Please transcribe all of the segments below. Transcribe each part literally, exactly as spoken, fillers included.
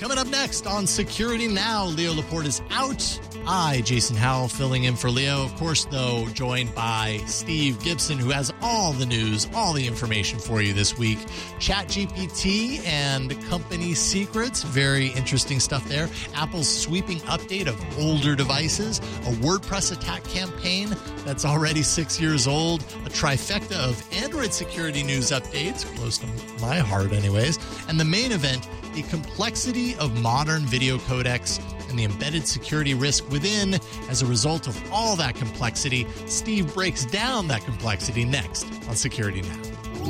Coming up next on Security Now, Leo Laporte is out. I, Jason Howell, filling in for Leo. Of course, though, joined by Steve Gibson, who has all the news, all the information for you this week. ChatGPT and company secrets. Very interesting stuff there. Apple's sweeping update of older devices. A WordPress attack campaign that's already six years old. A trifecta of Android security news updates, close to my heart anyways. And the main event, the complexity of modern video codecs and the embedded security risk within as a result of all that complexity. Steve breaks down that complexity next on Security Now.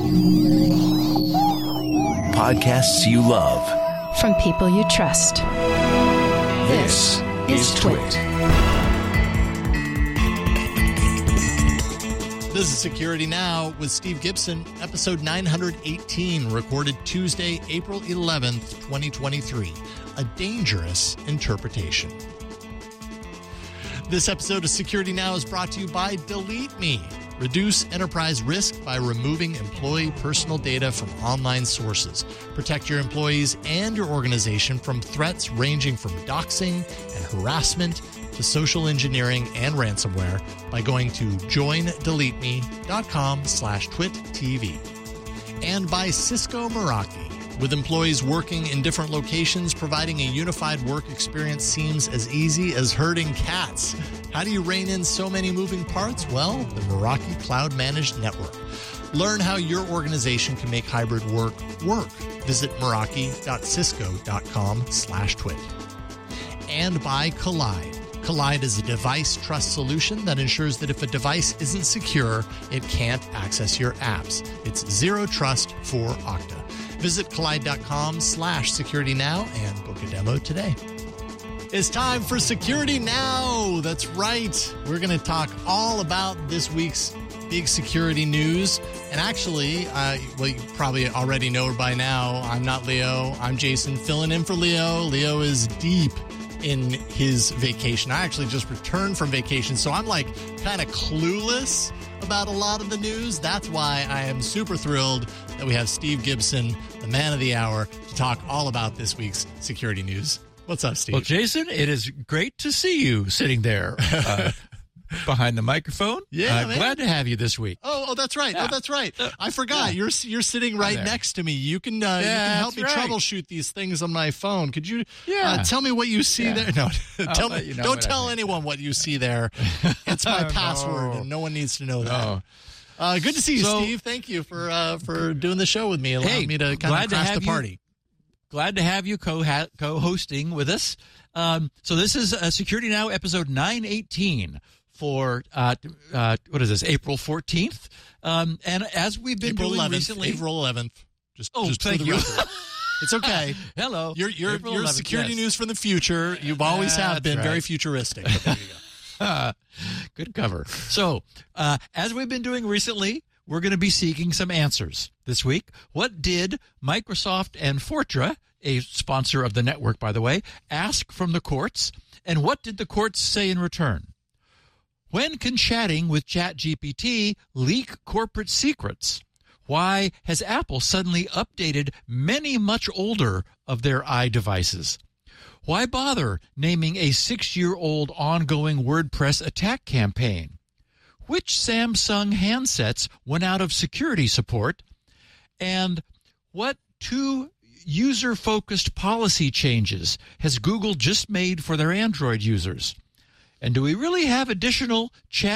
Podcasts you love. From people you trust. This is Twit. This is Security Now with Steve Gibson, episode nine hundred eighteen, recorded Tuesday, April eleventh, twenty twenty-three. A dangerous interpretation. This episode of Security Now is brought to you by Delete Me. Reduce enterprise risk by removing employee personal data from online sources. Protect your employees and your organization from threats ranging from doxing and harassment to social engineering and ransomware by going to joindeleteme.com slash twittv. And by Cisco Meraki. With employees working in different locations, providing a unified work experience seems as easy as herding cats. How do you rein in so many moving parts? Well, the Meraki Cloud Managed Network. Learn how your organization can make hybrid work work. Visit meraki.cisco.com slash twit. And by Collide. Collide is a device trust solution that ensures that if a device isn't secure, it can't access your apps. It's zero trust for Okta. Visit collide.com slash security now and book a demo today. It's time for Security Now. That's right. We're going to talk all about this week's big security news. And actually, uh, well, you probably already know by now, I'm not Leo. I'm Jason, filling in for Leo. Leo is deep in his vacation. I actually just returned from vacation, so I'm like kind of clueless about a lot of the news. That's why I am super thrilled that we have Steve Gibson, the man of the hour, to talk all about this week's security news. What's up, Steve? Well, Jason, it is great to see you sitting there uh, behind the microphone. Yeah, uh, glad to have you this week. Oh, oh, that's right. Yeah. Oh, that's right. I forgot. Yeah. You're you're sitting right next to me. You can uh, yeah, you can help me right. troubleshoot these things on my phone. Could you yeah. uh, tell me what you see yeah. there? No, tell me. You know Don't tell anyone what you see there. It's my password, no. and no one needs to know that. No. Uh, good to see you, So, Steve. Thank you for uh, for doing the show with me, allowing hey, me to kind glad of to crash have the party. You, glad to have you co co-hosting with us. Um, so this is uh, Security Now episode nine eighteen for uh, uh, what is this, April fourteenth? Um, and as we've been April doing eleventh, recently, April eleventh. Just oh, just thank for the you. record. It's okay. Hello, You're you're, April you're eleventh, security yes. news from the future. You've always That's have been right. very futuristic. But there you go. Uh, good cover. So, uh, as we've been doing recently, we're going to be seeking some answers this week. What did Microsoft and Fortra, a sponsor of the network, by the way, ask from the courts? And what did the courts say in return? When can chatting with ChatGPT leak corporate secrets? Why has Apple suddenly updated many much older of their iDevices? Why bother naming a six-year-old ongoing WordPress attack campaign? Which Samsung handsets went out of security support? And what two user-focused policy changes has Google just made for their Android users? And do we really have additional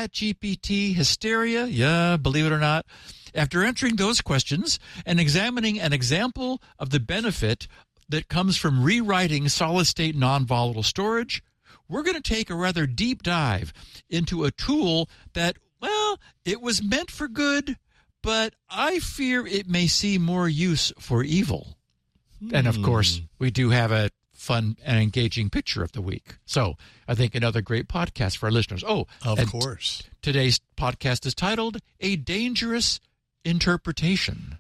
ChatGPT hysteria? Yeah, believe it or not. After answering those questions and examining an example of the benefit that comes from rewriting solid-state non-volatile storage, we're going to take a rather deep dive into a tool that, well, it was meant for good, but I fear it may see more use for evil. Hmm. And, of course, we do have a fun and engaging picture of the week. So I think another great podcast for our listeners. Oh, of course. T- today's podcast is titled A Dangerous Interpretation.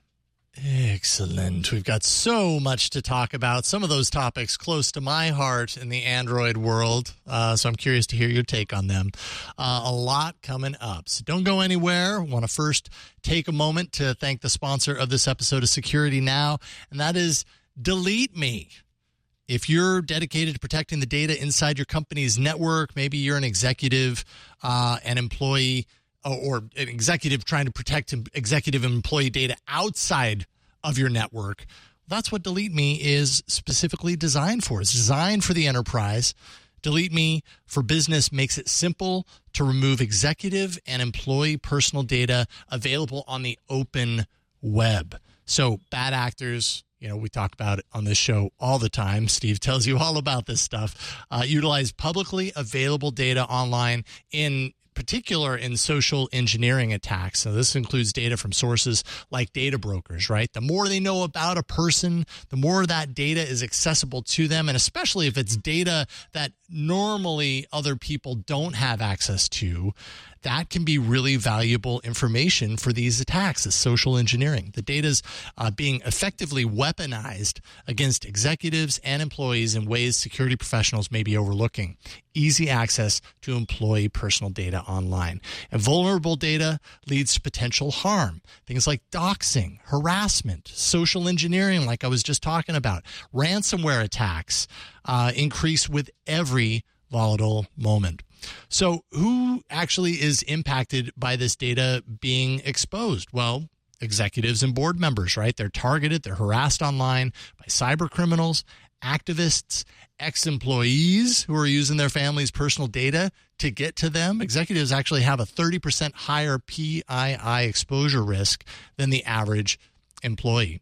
Excellent. We've got so much to talk about. Some of those topics close to my heart in the Android world. Uh, so I'm curious to hear your take on them. Uh, a lot coming up. So don't go anywhere. I want to first take a moment to thank the sponsor of this episode of Security Now, and that is Delete Me. If you're dedicated to protecting the data inside your company's network, maybe you're an executive, uh, an employee, or an executive trying to protect executive and employee data outside of your network, that's what Delete Me is specifically designed for. It's designed for the enterprise. Delete Me for Business makes it simple to remove executive and employee personal data available on the open web. So bad actors, you know, we talk about it on this show all the time. Steve tells you all about this stuff. Uh, utilize publicly available data online, in particular in social engineering attacks. So this includes data from sources like data brokers, right? The more they know about a person, the more that data is accessible to them. And especially if it's data that normally other people don't have access to, that can be really valuable information for these attacks, as social engineering. The data's uh, being effectively weaponized against executives and employees in ways security professionals may be overlooking. Easy access to employee personal data online. And vulnerable data leads to potential harm. Things like doxing, harassment, social engineering, like I was just talking about, ransomware attacks uh, increase with every volatile moment. So who actually is impacted by this data being exposed? Well, executives and board members, right? They're targeted, they're harassed online by cyber criminals, activists, ex-employees who are using their family's personal data to get to them. Executives actually have a thirty percent higher P I I exposure risk than the average employee.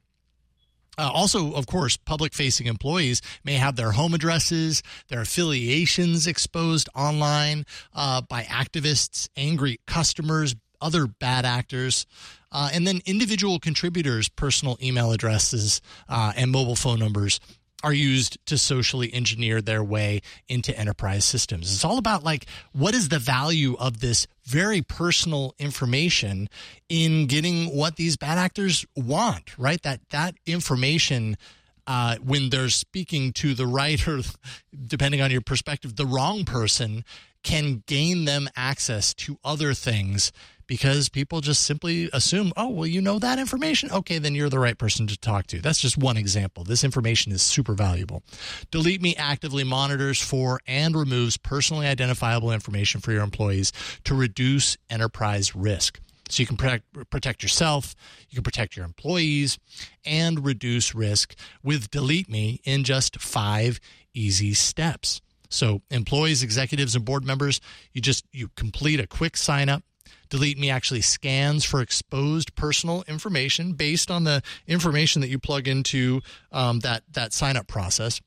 Uh, also, of course, public-facing employees may have their home addresses, their affiliations exposed online uh, by activists, angry customers, other bad actors, uh, and then individual contributors' personal email addresses uh, and mobile phone numbers are used to socially engineer their way into enterprise systems. It's all about, like, what is the value of this very personal information in getting what these bad actors want, right? That that information, uh, when they're speaking to the right or, depending on your perspective, the wrong person, can gain them access to other things because people just simply assume, oh, well, you know that information? Okay, then you're the right person to talk to. That's just one example. This information is super valuable. Delete Me actively monitors for and removes personally identifiable information for your employees to reduce enterprise risk. So you can protect, protect yourself, you can protect your employees, and reduce risk with Delete Me in just five easy steps. So employees, executives, and board members, you just you complete a quick sign up. Delete Me actually scans for exposed personal information based on the information that you plug into um, that, that sign-up process.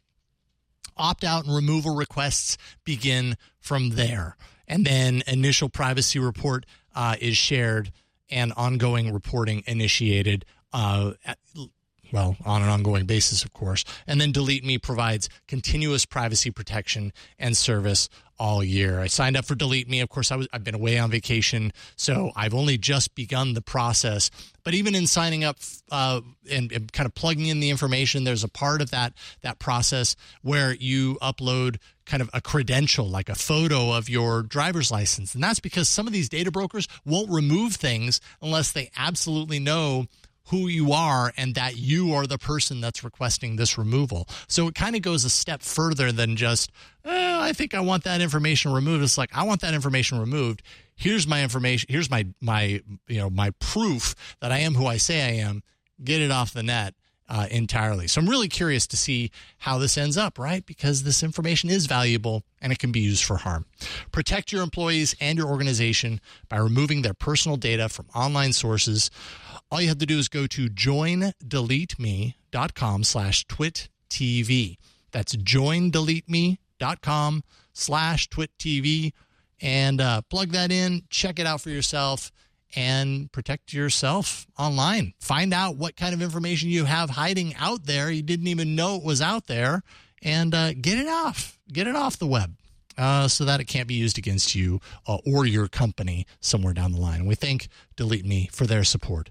Opt-out and removal requests begin from there. And then initial privacy report uh, is shared and ongoing reporting initiated uh, at, well, on an ongoing basis, of course. And then Delete Me provides continuous privacy protection and service all year. I signed up for Delete Me. Of course, I was, I've been away on vacation, so I've only just begun the process. But even in signing up uh, and, and kind of plugging in the information, there's a part of that that process where you upload kind of a credential, like a photo of your driver's license. And that's because some of these data brokers won't remove things unless they absolutely know who you are and that you are the person that's requesting this removal. So it kind of goes a step further than just, eh, I think I want that information removed. It's like, I want that information removed. Here's my information. Here's my, my, you know, my proof that I am who I say I am. Get it off the net uh, entirely. So I'm really curious to see how this ends up, right? Because this information is valuable and it can be used for harm. Protect your employees and your organization by removing their personal data from online sources. All you have to do is go to join delete me dot com slash twit T V. That's join delete me dot com slash twit T V and uh, plug that in, check it out for yourself, and protect yourself online. Find out what kind of information you have hiding out there. You didn't even know it was out there, and uh, get it off. Get it off the web. Uh, so that it can't be used against you uh, or your company somewhere down the line. And we thank Delete Me for their support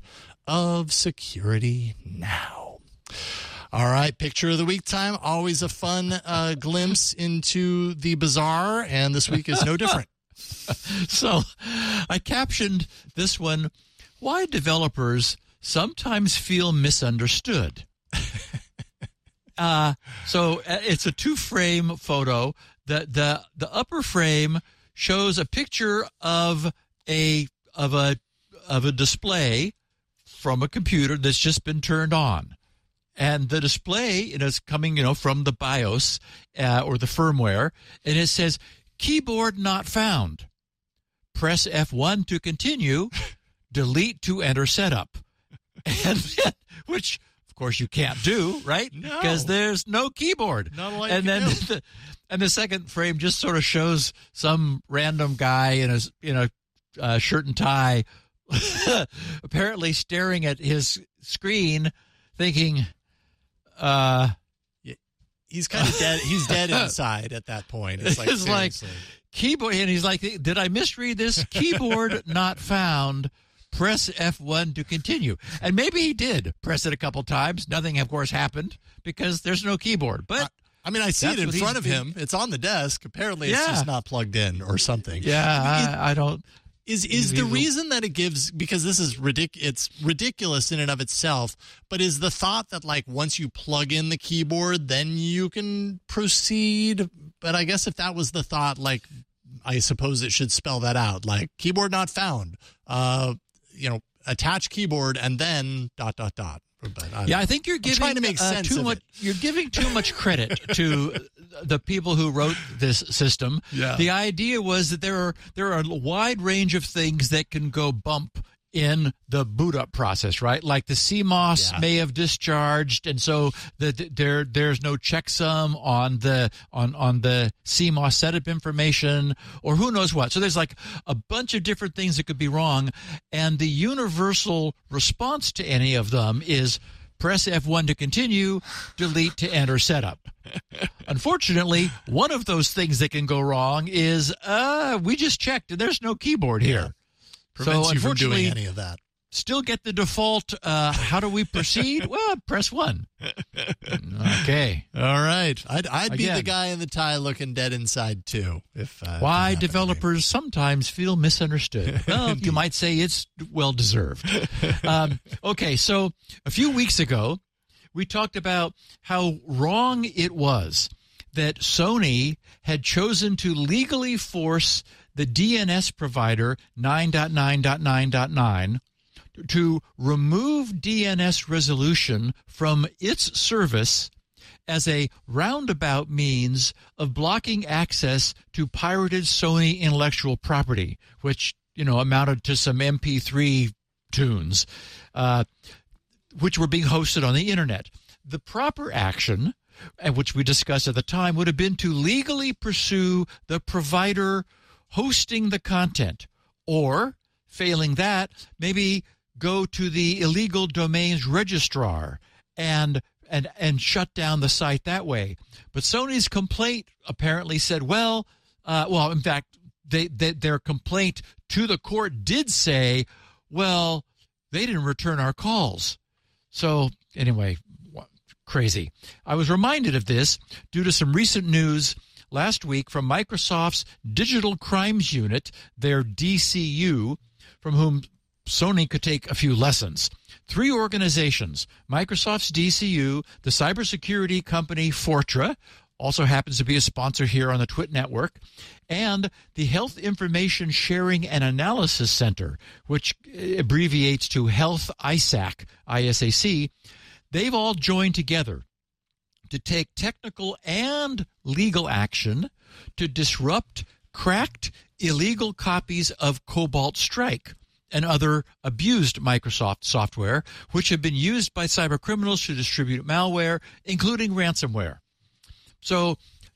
of Security Now. All right, picture of the week time. Always a fun uh, glimpse into the bizarre, and this week is no different. So I captioned this one, Why Developers Sometimes Feel Misunderstood. Uh, so uh, it's a two-frame photo. The the the upper frame shows a picture of a of a of a display from a computer that's just been turned on, and the display it is coming, you know, from the BIOS uh, or the firmware, and it says "Keyboard not found." Press F one to continue. Delete to enter setup, and then, which. Of course, you can't do, right? No. Because there's no keyboard. Not a lot and you then, can do. the, and the second frame just sort of shows some random guy in a in a uh, shirt and tie, apparently staring at his screen, thinking, uh, he's kind of dead. He's dead inside at that point. It's like, it's like keyboard, and he's like, "Did I misread this? Keyboard not found." Press F one to continue. And maybe he did press it a couple times. Nothing, of course, happened because there's no keyboard. But I, I mean, I see it in what front of he's- him. It's on the desk. Apparently, it's Yeah. just not plugged in or something. yeah, It- I, I don't. Is is the Illegal. reason that it gives, because this is ridic- it's ridiculous in and of itself, but is the thought that like once you plug in the keyboard, then you can proceed? But I guess if that was the thought, like I suppose it should spell that out, like keyboard not found. Uh, you know, attach keyboard and then dot dot dot. But I Yeah, I think you're giving trying to make uh, sense too of much. it. You're giving too much credit to the people who wrote this system. Yeah. The idea was that there are there are a wide range of things that can go bump in the boot up process, right? Like the C MOS Yeah. may have discharged, and so the, the, there there's no checksum on the on on the C MOS setup information, or who knows what. So there's like a bunch of different things that could be wrong, and the universal response to any of them is press F one to continue, delete to enter setup. Unfortunately, one of those things that can go wrong is uh we just checked and there's no keyboard here. prevents so you from doing unfortunately, any of that. still get the default, uh, how do we proceed? Well, press one. Okay. All right, I'd I'd be the Again. guy in the tie looking dead inside too. If uh, Why that happened to me. developers sometimes feel misunderstood. Well, you might say it's well deserved. Um, okay, so a few weeks ago, we talked about how wrong it was that Sony had chosen to legally force the D N S provider nine dot nine dot nine dot nine to remove D N S resolution from its service as a roundabout means of blocking access to pirated Sony intellectual property, which, you know, amounted to some M P three tunes, uh, which were being hosted on the internet. The proper action, and which we discussed at the time, would have been to legally pursue the provider hosting the content, or, failing that, maybe go to the illegal domains registrar and and and shut down the site that way. But Sony's complaint apparently said, well, uh, well, in fact, they, they their complaint to the court did say, well, they didn't return our calls. So anyway, crazy. I was reminded of this due to some recent news last week from Microsoft's Digital Crimes Unit, their D C U, from whom Sony could take a few lessons. Three organizations, Microsoft's D C U, the cybersecurity company Fortra, also happens to be a sponsor here on the Twit Network, and the Health Information Sharing and Analysis Center, which abbreviates to Health I S A C, I S A C. They've all joined together to take technical and legal action to disrupt cracked, illegal copies of Cobalt Strike and other abused Microsoft software, which have been used by cybercriminals to distribute malware, including ransomware. So,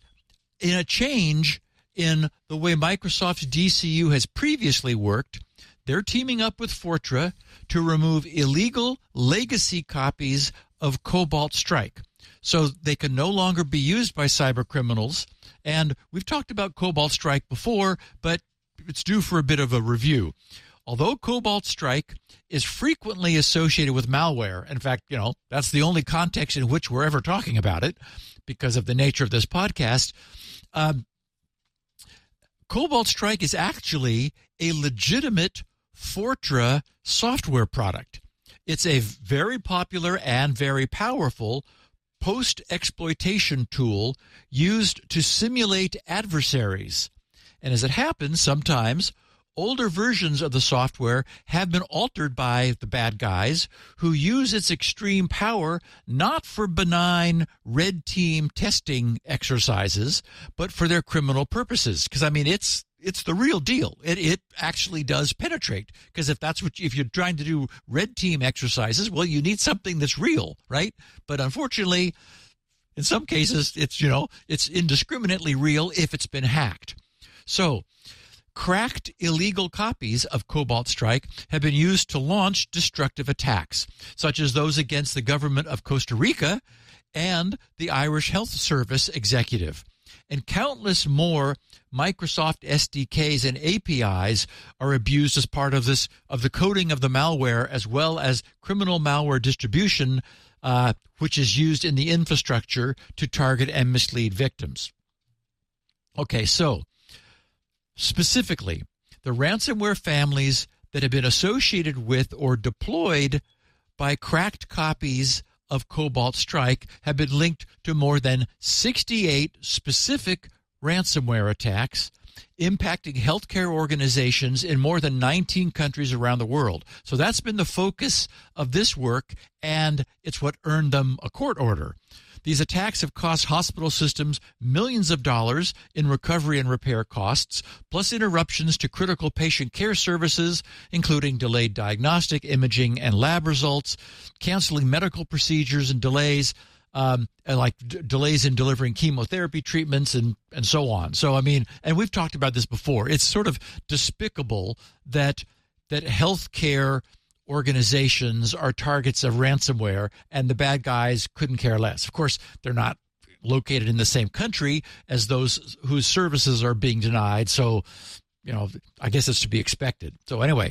in a change in the way Microsoft's D C U has previously worked, they're teaming up with Fortra to remove illegal legacy copies of Cobalt Strike, so they can no longer be used by cybercriminals. And we've talked about Cobalt Strike before, but it's due for a bit of a review. Although Cobalt Strike is frequently associated with malware, in fact, you know, that's the only context in which we're ever talking about it because of the nature of this podcast, um, Cobalt Strike is actually a legitimate Fortra software product. It's a very popular and very powerful post-exploitation tool used to simulate adversaries. And as it happens, sometimes older versions of the software have been altered by the bad guys who use its extreme power not for benign red team testing exercises, but for their criminal purposes. Because, I mean, it's it's the real deal. It it actually does penetrate. Because if that's what if you're trying to do red team exercises, well, you need something that's real, right? But unfortunately, in some cases, it's you know it's indiscriminately real if it's been hacked. So, cracked illegal copies of Cobalt Strike have been used to launch destructive attacks, such as those against the government of Costa Rica and the Irish Health Service executive. And countless more Microsoft S D Ks and A P Is are abused as part of this of the coding of the malware, as well as criminal malware distribution, uh, which is used in the infrastructure to target and mislead victims. Okay, so specifically, the ransomware families that have been associated with or deployed by cracked copies of Cobalt Strike have been linked to more than sixty-eight specific ransomware attacks impacting healthcare organizations in more than nineteen countries around the world. So that's been the focus of this work, and it's what earned them a court order. These attacks have cost hospital systems millions of dollars in recovery and repair costs, plus interruptions to critical patient care services, including delayed diagnostic, imaging, and lab results, canceling medical procedures and delays, um, and like d- delays in delivering chemotherapy treatments, and, and so on. So, I mean, and we've talked about this before. It's sort of despicable that that healthcare organizations are targets of ransomware, and the bad guys couldn't care less. Of course, they're not located in the same country as those whose services are being denied, so, you know, I guess it's to be expected. So anyway,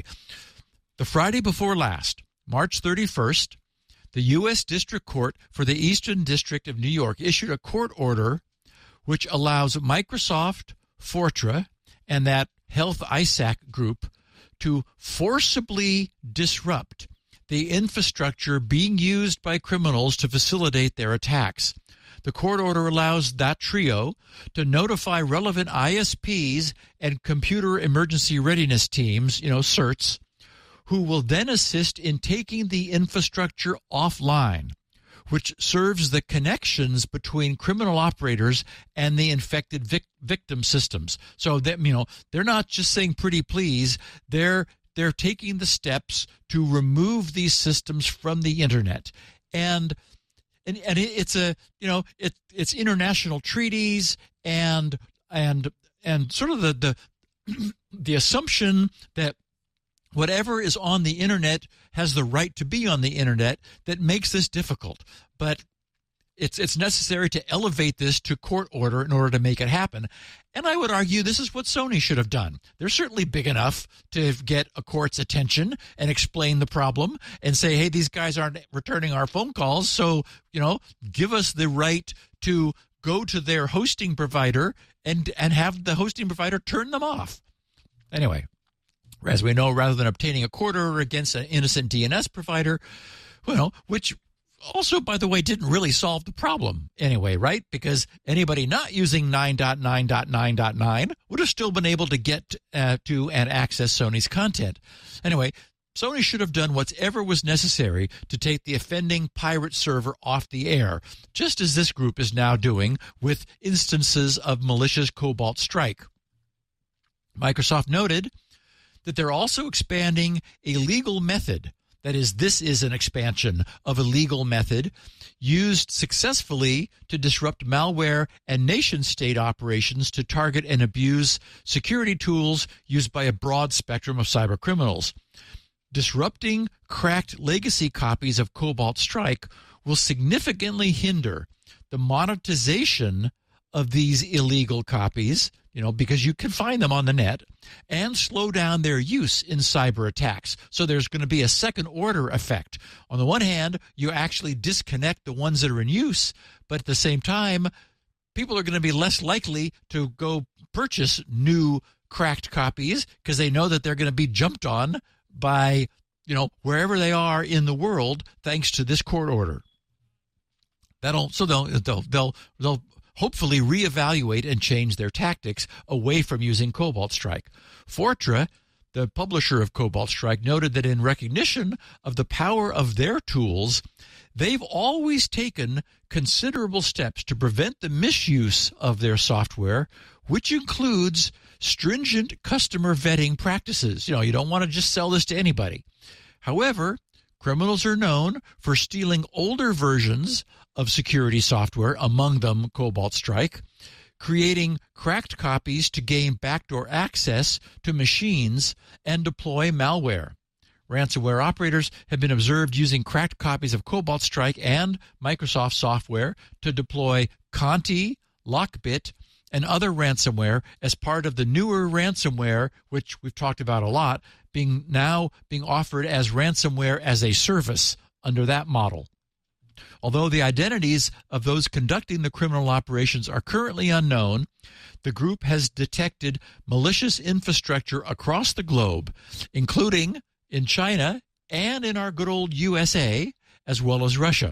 the Friday before last, March thirty-first, the U S District Court for the Eastern District of New York issued a court order which allows Microsoft, Fortran, and that Health I S A C group to forcibly disrupt the infrastructure being used by criminals to facilitate their attacks. The court order allows that trio to notify relevant I S Ps and computer emergency readiness teams, you know, CERTs, who will then assist in taking the infrastructure offline, which serves the connections between criminal operators and the infected vic- victim systems. So that, you know, they're not just saying pretty please, they're they're taking the steps to remove these systems from the internet. And and, and it, it's a, you know, it it's international treaties and and and sort of the the the assumption that whatever is on the internet has the right to be on the internet that makes this difficult. But it's it's necessary to elevate this to court order in order to make it happen. And I would argue this is what Sony should have done. They're certainly big enough to get a court's attention and explain the problem and say, hey, these guys aren't returning our phone calls, so, you know, give us the right to go to their hosting provider and and have the hosting provider turn them off. Anyway, as we know, rather than obtaining a court order against an innocent D N S provider, well, which also, by the way, didn't really solve the problem anyway, right? Because anybody not using nine dot nine dot nine dot nine would have still been able to get uh, to and access Sony's content. Anyway, Sony should have done whatever was necessary to take the offending pirate server off the air, just as this group is now doing with instances of malicious Cobalt Strike. Microsoft noted that they're also expanding a legal method. That is, this is an expansion of a legal method used successfully to disrupt malware and nation-state operations to target and abuse security tools used by a broad spectrum of cyber criminals. Disrupting cracked legacy copies of Cobalt Strike will significantly hinder the monetization of these illegal copies, you know, because you can find them on the net, and slow down their use in cyber attacks. So there's going to be a second order effect. On the one hand, you actually disconnect the ones that are in use, but at the same time, people are going to be less likely to go purchase new cracked copies because they know that they're going to be jumped on by, you know, wherever they are in the world, thanks to this court order. That'll so they'll they'll they'll, they'll hopefully reevaluate and change their tactics away from using Cobalt Strike. Fortra, the publisher of Cobalt Strike, noted that in recognition of the power of their tools, they've always taken considerable steps to prevent the misuse of their software, which includes stringent customer vetting practices. You know, you don't want to just sell this to anybody. However, criminals are known for stealing older versions of security software, among them Cobalt Strike, creating cracked copies to gain backdoor access to machines and deploy malware. Ransomware operators have been observed using cracked copies of Cobalt Strike and Microsoft software to deploy Conti, Lockbit, and other ransomware as part of the newer ransomware, which we've talked about a lot, being now being offered as ransomware as a service under that model. Although the identities of those conducting the criminal operations are currently unknown, the group has detected malicious infrastructure across the globe, including in China and in our good old U S A, as well as Russia.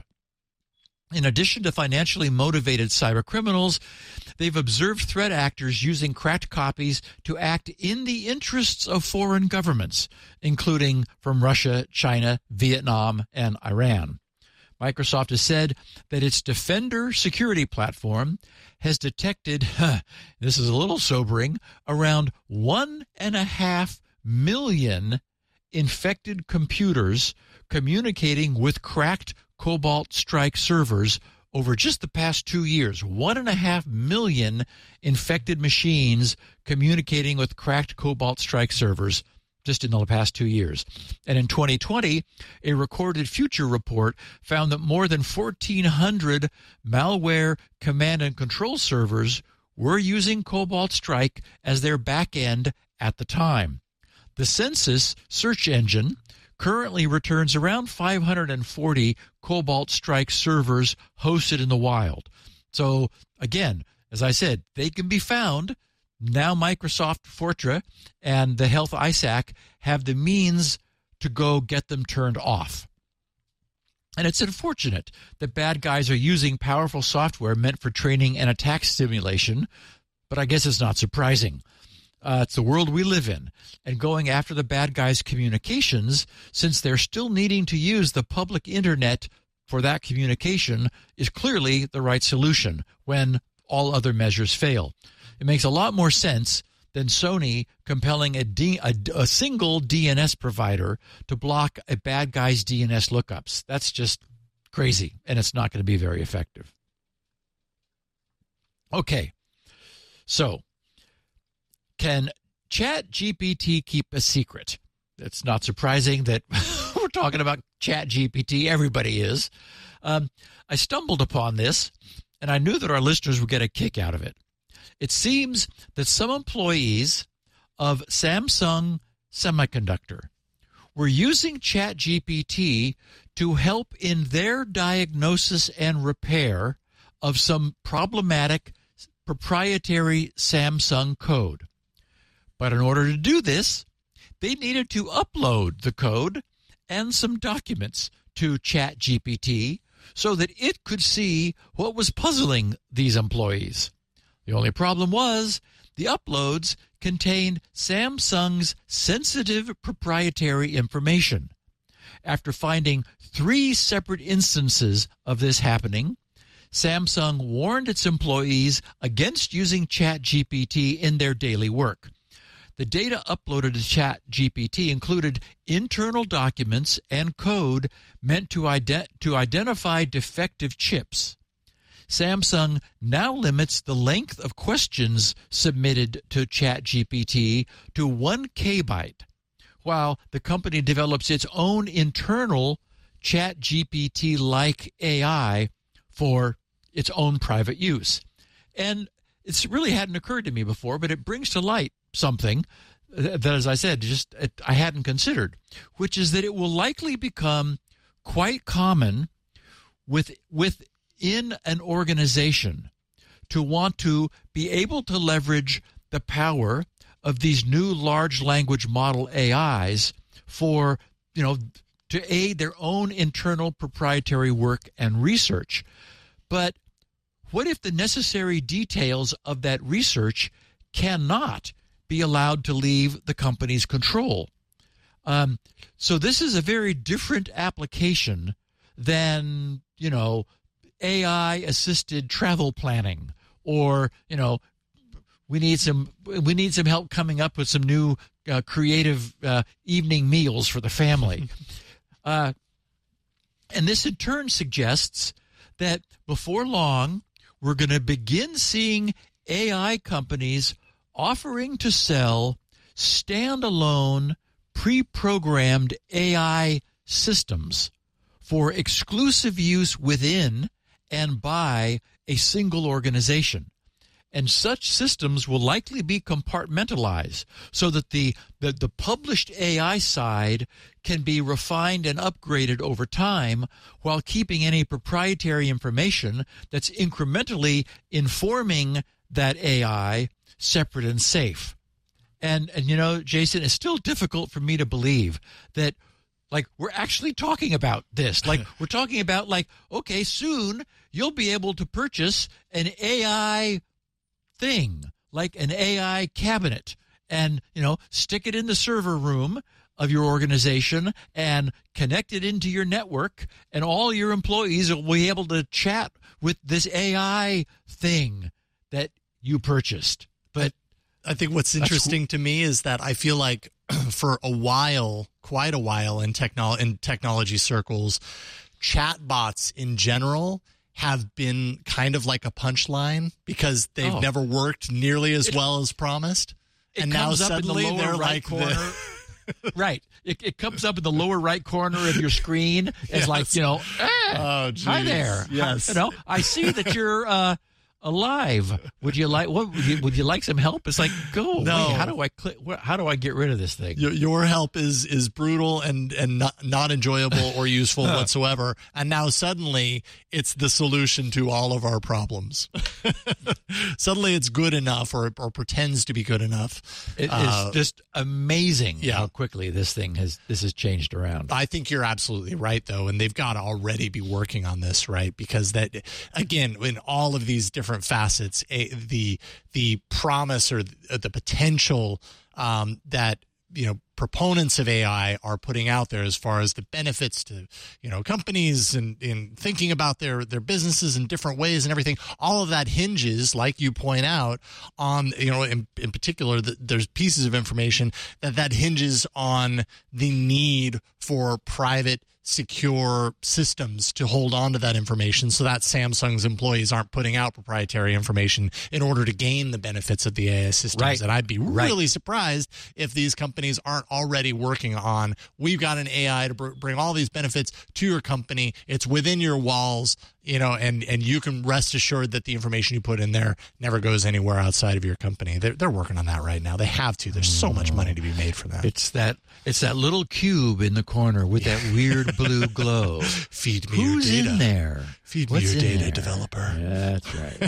In addition to financially motivated cybercriminals, they've observed threat actors using cracked copies to act in the interests of foreign governments, including from Russia, China, Vietnam, and Iran. Microsoft has said that its Defender security platform has detected, huh, this is a little sobering, around one and a half million infected computers communicating with cracked Cobalt Strike servers over just the past two years. One and a half million infected machines communicating with cracked Cobalt Strike servers just in the past two years. And in twenty twenty, a Recorded Future report found that more than fourteen hundred malware command and control servers were using Cobalt Strike as their back end at the time. The Census search engine currently returns around five hundred forty Cobalt Strike servers hosted in the wild. So, again, as I said, they can be found. Now Microsoft Fortra and the Health I SAC have the means to go get them turned off. And it's unfortunate that bad guys are using powerful software meant for training and attack simulation, but I guess it's not surprising. Uh, it's the world we live in, and going after the bad guys' communications, since they're still needing to use the public internet for that communication, is clearly the right solution when all other measures fail. It makes a lot more sense than Sony compelling a, D, a, a single D N S provider to block a bad guy's D N S lookups. That's just crazy, and it's not going to be very effective. Okay, so can ChatGPT keep a secret? It's not surprising that we're talking about ChatGPT. Everybody is. Um, I stumbled upon this, and I knew that our listeners would get a kick out of it. It seems that some employees of Samsung Semiconductor were using ChatGPT to help in their diagnosis and repair of some problematic proprietary Samsung code. But in order to do this, they needed to upload the code and some documents to ChatGPT so that it could see what was puzzling these employees. The only problem was the uploads contained Samsung's sensitive proprietary information. After finding three separate instances of this happening, Samsung warned its employees against using ChatGPT in their daily work. The data uploaded to ChatGPT included internal documents and code meant to, ident- to identify defective chips. Samsung now limits the length of questions submitted to ChatGPT to one kilobyte, while the company develops its own internal ChatGPT-like A I for its own private use. And it's really hadn't occurred to me before, but it brings to light something that, as I said, just I hadn't considered, which is that it will likely become quite common with with in an organization to want to be able to leverage the power of these new large language model A Is for, you know, to aid their own internal proprietary work and research. But what if the necessary details of that research cannot be allowed to leave the company's control? Um, so this is a very different application than, you know, A I-assisted travel planning, or, you know, we need some we need some help coming up with some new uh, creative uh, evening meals for the family. uh, and this in turn suggests that before long, we're going to begin seeing A I companies offering to sell standalone, pre-programmed A I systems for exclusive use within and by a single organization. And such systems will likely be compartmentalized so that the, the, the published A I side can be refined and upgraded over time while keeping any proprietary information that's incrementally informing that A I separate and safe. And, and you know, Jason, it's still difficult for me to believe that, like, we're actually talking about this. Like, we're talking about, like, okay, soon you'll be able to purchase an A I thing, like an A I cabinet, and, you know, stick it in the server room of your organization and connect it into your network, and all your employees will be able to chat with this A I thing that you purchased. But I think what's interesting to me is that I feel like for a while, quite a while in technol in technology circles, chatbots in general have been kind of like a punchline because they've Oh. never worked nearly as It- well as promised. it And now comes up in the suddenly lower they're right like corner. the, Right. It, it comes up in the lower right corner of your screen. It's Yes. like, you know, eh, Oh, hi geez. there. Yes. You know, I see that you're uh, alive. Would you like what? Would you, would you like some help? It's like, go. No. Wait, how do I click? What, how do I get rid of this thing? your, your help is is brutal and and not, not enjoyable or useful whatsoever. And now suddenly it's the solution to all of our problems. Suddenly it's good enough, or or pretends to be good enough. It is Uh, just amazing yeah. how quickly this thing has this has changed around. I think you're absolutely right, though, and they've got to already be working on this, right? Because that, again, in all of these different facets, a, the the promise or the, the potential um, that, you know, proponents of A I are putting out there as far as the benefits to, you know, companies and in thinking about their their businesses in different ways and everything, all of that hinges, like you point out, on, you know, in, in particular, the, there's pieces of information that that hinges on the need for private, secure systems to hold on to that information so that Samsung's employees aren't putting out proprietary information in order to gain the benefits of the A I systems. Right. And I'd be Right. really surprised if these companies aren't already working on, we've got an A I to br- bring all these benefits to your company. It's within your walls, you know, and, and you can rest assured that the information you put in there never goes anywhere outside of your company. They're, they're working on that right now. They have to. There's so much money to be made from that. It's that it's that little cube in the corner with that weird blue glow. Feed me Who's your data. in there? Feed me What's your in data, there? developer. Yeah, that's right.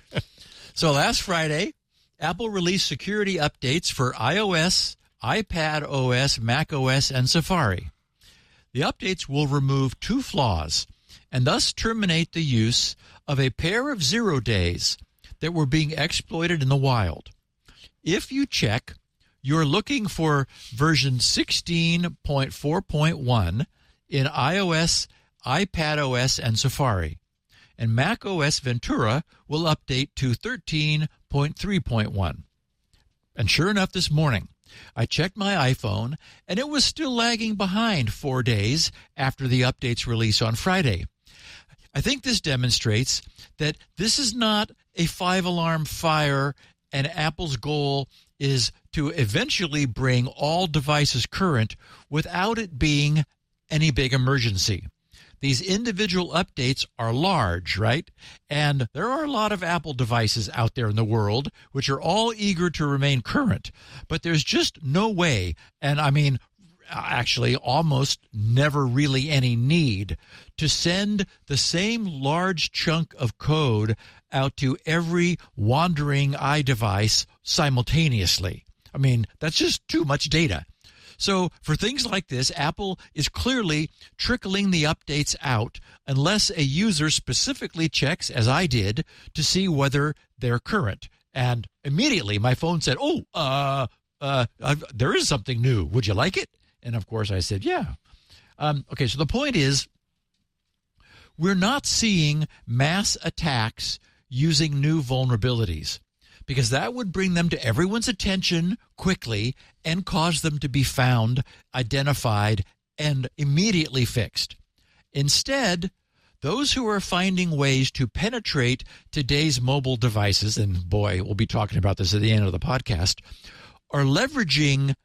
So last Friday, Apple released security updates for iOS, iPad O S, Mac O S, and Safari. The updates will remove two flaws and thus terminate the use of a pair of zero days that were being exploited in the wild. If you check, you're looking for version sixteen point four point one in iOS, iPad O S, and Safari. And Mac O S Ventura will update to thirteen point three point one. And sure enough, this morning, I checked my iPhone, and it was still lagging behind four days after the update's release on Friday. I think this demonstrates that this is not a five-alarm fire, and Apple's goal is to eventually bring all devices current without it being any big emergency. These individual updates are large, right? And there are a lot of Apple devices out there in the world which are all eager to remain current. But there's just no way, and I mean, actually almost never really any need, to send the same large chunk of code out to every wandering iDevice simultaneously. I mean, that's just too much data. So for things like this, Apple is clearly trickling the updates out unless a user specifically checks, as I did, to see whether they're current. And immediately my phone said, oh, uh, uh, I've, there is something new. Would you like it? And of course I said, yeah. Um, okay, so the point is, we're not seeing mass attacks using new vulnerabilities, because that would bring them to everyone's attention quickly and cause them to be found, identified, and immediately fixed. Instead, those who are finding ways to penetrate today's mobile devices, and boy, we'll be talking about this at the end of the podcast, are leveraging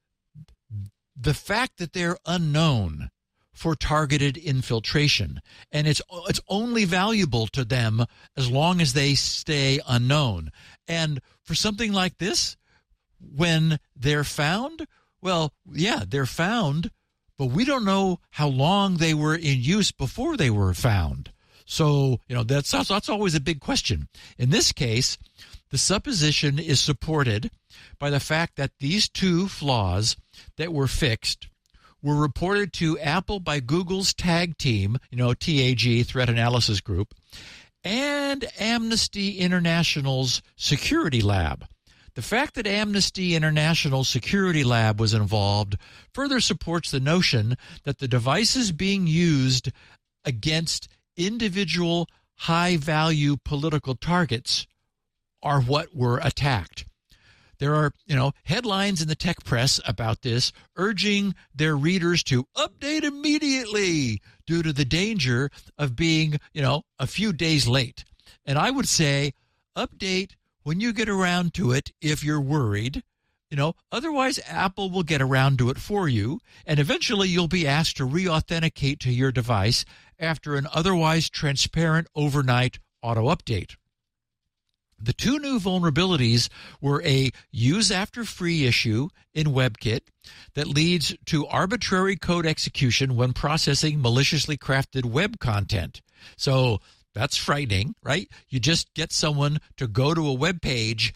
the fact that they're unknown for targeted infiltration. And it's it's only valuable to them as long as they stay unknown. And for something like this, when they're found, well, yeah, they're found, but we don't know how long they were in use before they were found. So, you know, that's that's always a big question. In this case, the supposition is supported by the fact that these two flaws that were fixed were reported to Apple by Google's TAG team, you know, T A G, Threat Analysis Group, and Amnesty International's Security Lab. The fact that Amnesty International Security Lab was involved further supports the notion that the devices being used against individual high-value political targets are what were attacked. There are, you know, headlines in the tech press about this urging their readers to update immediately due to the danger of being, you know, a few days late. And I would say update when you get around to it if you're worried. You know, otherwise Apple will get around to it for you, and eventually you'll be asked to re-authenticate to your device after an otherwise transparent overnight auto update. The two new vulnerabilities were a use after free issue in WebKit that leads to arbitrary code execution when processing maliciously crafted web content. So that's frightening, right? You just get someone to go to a web page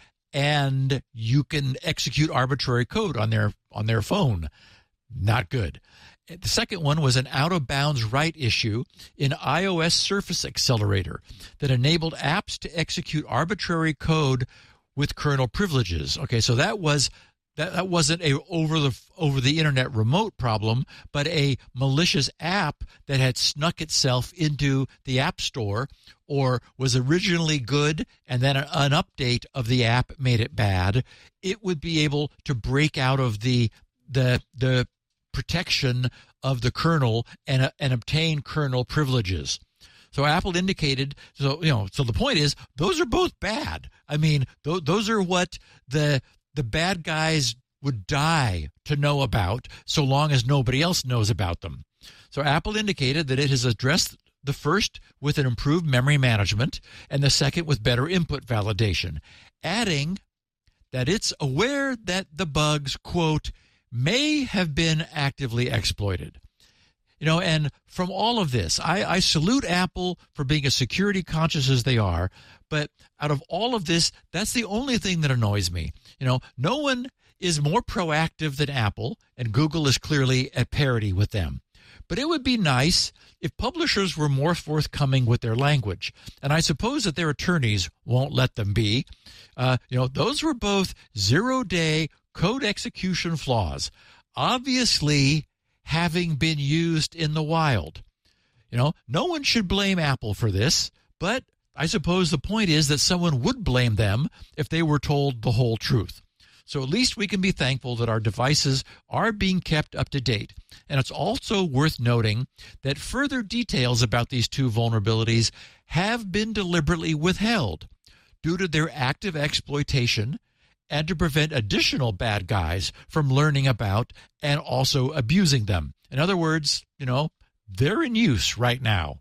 and you can execute arbitrary code on their on their phone. Not good. The second one was an out-of-bounds write issue in iOS Surface Accelerator that enabled apps to execute arbitrary code with kernel privileges. Okay, so that was that, that wasn't a over the over the internet remote problem, but a malicious app that had snuck itself into the App Store or was originally good and then an, an update of the app made it bad. It would be able to break out of the the the protection of the kernel and uh, and obtain kernel privileges. So Apple indicated, so you know, so the point is, those are both bad. I mean, th- those are what the the bad guys would die to know about, so long as nobody else knows about them. So Apple indicated that it has addressed the first with an improved memory management and the second with better input validation, adding that it's aware that the bugs, quote, may have been actively exploited. You know, and from all of this, I, I salute Apple for being as security conscious as they are, but out of all of this, that's the only thing that annoys me. You know, no one is more proactive than Apple, and Google is clearly at parity with them. But it would be nice if publishers were more forthcoming with their language, and I suppose that their attorneys won't let them be. Uh, you know, those were both zero-day code execution flaws, obviously having been used in the wild. You know, no one should blame Apple for this, but I suppose the point is that someone would blame them if they were told the whole truth. So at least we can be thankful that our devices are being kept up to date. And it's also worth noting that further details about these two vulnerabilities have been deliberately withheld due to their active exploitation and to prevent additional bad guys from learning about and also abusing them. In other words, you know, they're in use right now.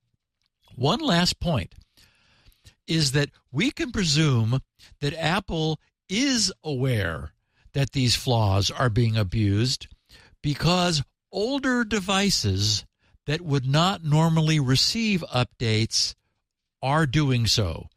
One last point is that we can presume that Apple is aware that these flaws are being abused because older devices that would not normally receive updates are doing so.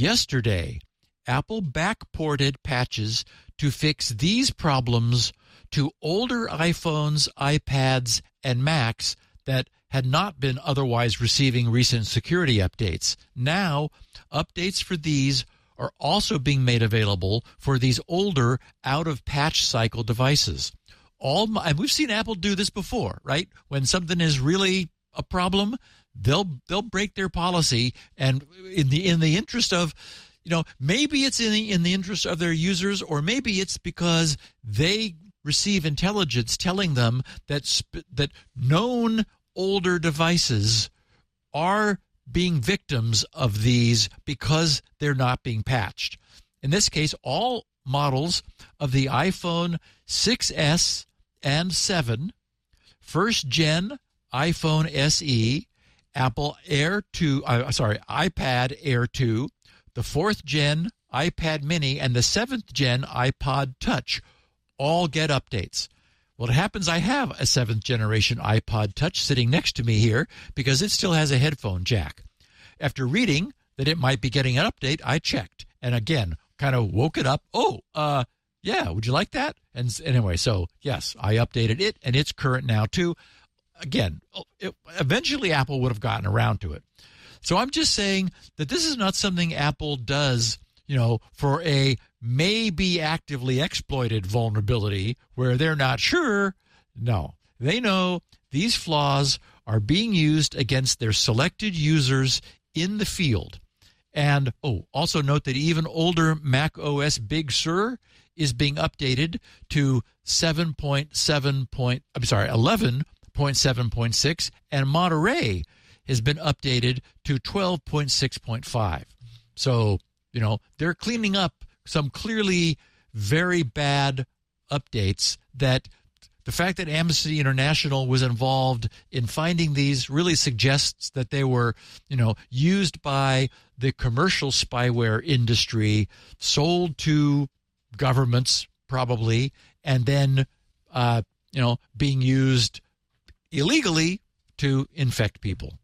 Yesterday, Apple backported patches to fix these problems to older iPhones, iPads, and Macs that had not been otherwise receiving recent security updates. Now, updates for these are also being made available for these older, out-of-patch cycle devices. All my, and we've seen Apple do this before, right? When something is really a problem, they'll they'll break their policy, and in the in the interest of, you know, maybe it's in the in the interest of their users, or maybe it's because they receive intelligence telling them that sp- that known older devices are being victims of these because they're not being patched. In this case, all models of the iPhone six S and seven, first gen iPhone S E, Apple Air two, uh, sorry, iPad Air two, the fourth gen iPad Mini, and the seventh gen iPod Touch all get updates. Well, it happens I have a seventh generation iPod Touch sitting next to me here because it still has a headphone jack. After reading that it might be getting an update, I checked. And again, kind of woke it up. Oh, uh, yeah, would you like that? And anyway, so yes, I updated it, and it's current now too. Again, it, eventually Apple would have gotten around to it. So I'm just saying that this is not something Apple does, you know, for a maybe actively exploited vulnerability where they're not sure. No, they know these flaws are being used against their selected users in the field. And, oh, also note that even older Mac O S Big Sur is being updated to seven point seven. I'm sorry, eleven point seven point six, and Monterey has been updated to twelve point six point five. So, you know, they're cleaning up some clearly very bad updates that the fact that Amnesty International was involved in finding these really suggests that they were, you know, used by the commercial spyware industry, sold to governments probably, and then, uh, you know, being used illegally to infect people.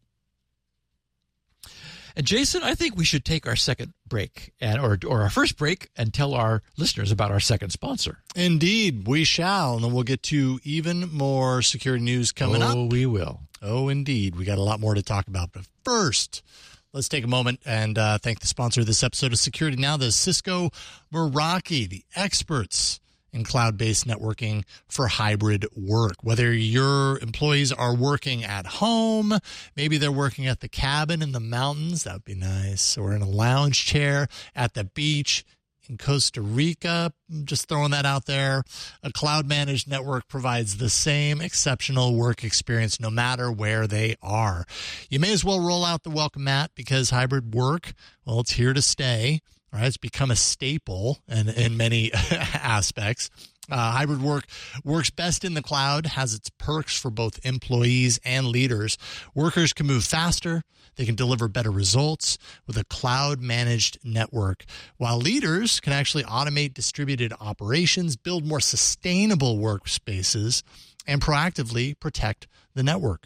And Jason, I think we should take our second break, and or or our first break, and tell our listeners about our second sponsor. Indeed, we shall, and then we'll get to even more security news coming oh, up. Oh, we will. Oh, indeed. We got a lot more to talk about. But first, let's take a moment and uh, thank the sponsor of this episode of Security Now, the Cisco Meraki, the experts in cloud-based networking for hybrid work. Whether your employees are working at home, maybe they're working at the cabin in the mountains, that would be nice, or in a lounge chair at the beach in Costa Rica, just throwing that out there. A cloud-managed network provides the same exceptional work experience no matter where they are. You may as well roll out the welcome mat because hybrid work, well, it's here to stay. Right, it's become a staple in, in many aspects. Uh, hybrid work works best in the cloud, has its perks for both employees and leaders. Workers can move faster. They can deliver better results with a cloud-managed network, while leaders can actually automate distributed operations, build more sustainable workspaces, and proactively protect the network.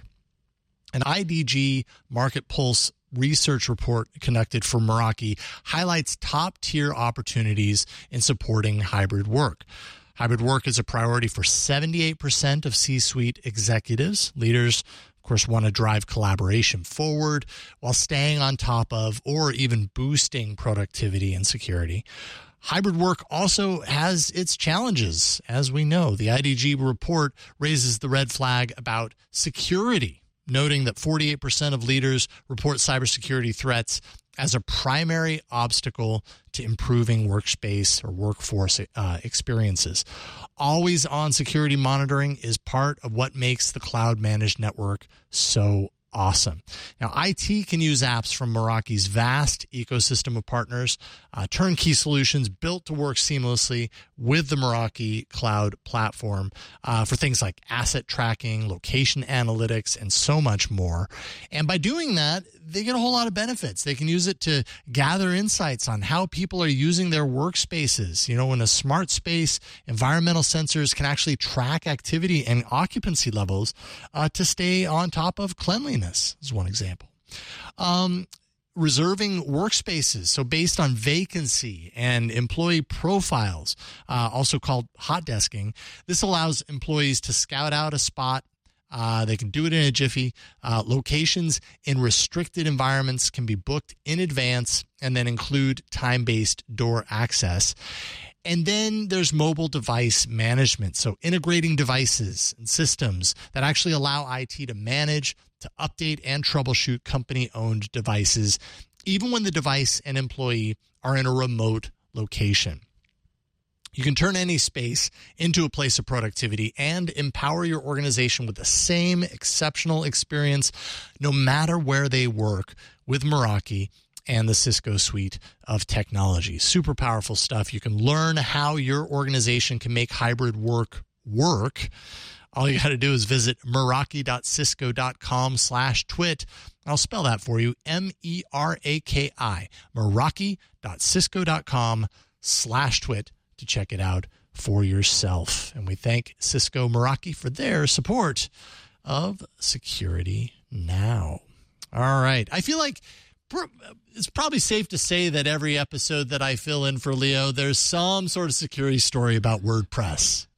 An I D G Market Pulse research report conducted for Meraki highlights top-tier opportunities in supporting hybrid work. Hybrid work is a priority for seventy-eight percent of C-suite executives. Leaders, of course, want to drive collaboration forward while staying on top of or even boosting productivity and security. Hybrid work also has its challenges, as we know. The I D G report raises the red flag about security, noting that forty-eight percent of leaders report cybersecurity threats as a primary obstacle to improving workspace or workforce uh, experiences. Always-on security monitoring is part of what makes the cloud-managed network so awesome. Now, I T can use apps from Meraki's vast ecosystem of partners, uh, turnkey solutions built to work seamlessly with the Meraki cloud platform uh, for things like asset tracking, location analytics, and so much more. And by doing that, they get a whole lot of benefits. They can use it to gather insights on how people are using their workspaces. You know, in a smart space, environmental sensors can actually track activity and occupancy levels uh, to stay on top of cleanliness, is one example. Um, reserving workspaces, so based on vacancy and employee profiles, uh, also called hot desking. This allows employees to scout out a spot. Uh, they can do it in a jiffy. Uh, locations in restricted environments can be booked in advance and then include time-based door access. And then there's mobile device management, so integrating devices and systems that actually allow I T to manage, to update and troubleshoot company-owned devices, even when the device and employee are in a remote location. You can turn any space into a place of productivity and empower your organization with the same exceptional experience, no matter where they work, with Meraki and the Cisco suite of technology. Super powerful stuff. You can learn how your organization can make hybrid work work. All you got to do is visit Meraki.cisco.com slash twit. I'll spell that for you, M E R A K I, Meraki.cisco.com slash twit to check it out for yourself. And we thank Cisco Meraki for their support of Security Now. All right. I feel like it's probably safe to say that every episode that I fill in for Leo, there's some sort of security story about WordPress.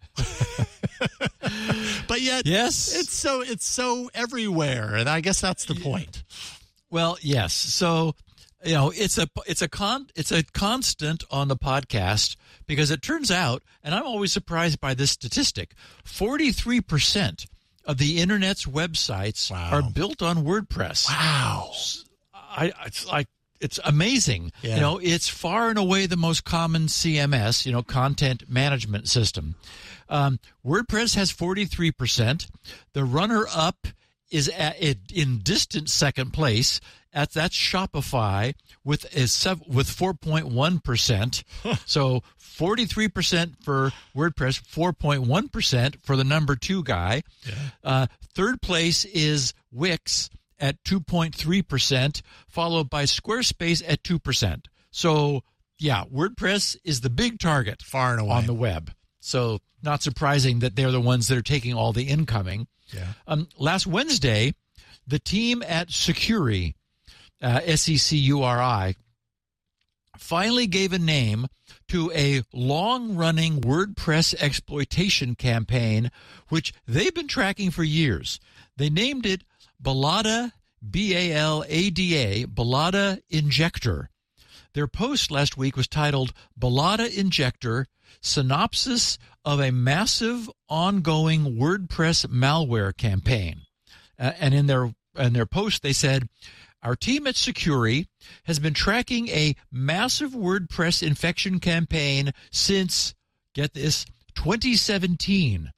But yet, yes, it's so it's so everywhere, and I guess that's the point. Well, yes. So, you know, it's a it's a con it's a constant on the podcast because it turns out, and I'm always surprised by this statistic: forty-three percent of the internet's websites wow. are built on WordPress. Wow, I it's like. It's amazing. Yeah. You know, it's far and away the most common C M S, you know, content management system. Um, WordPress has forty-three percent. The runner-up is at, in distant second place. At, that's Shopify with a, with four point one percent. So forty-three percent for WordPress, four point one percent for the number two guy. Yeah. Uh, third place is Wix at two point three percent, followed by Squarespace at two percent. So, yeah, WordPress is the big target far and away on the web. So, not surprising that they're the ones that are taking all the incoming. Yeah. Um, last Wednesday, the team at Securi, uh, S E C U R I, finally gave a name to a long-running WordPress exploitation campaign, which they've been tracking for years. They named it Balada, B A L A D A, Balada Injector. Their post last week was titled Balada Injector, Synopsis of a Massive Ongoing WordPress Malware Campaign. Uh, and in their in their post, they said, our team at Securi has been tracking a massive WordPress infection campaign since, get this, twenty seventeen.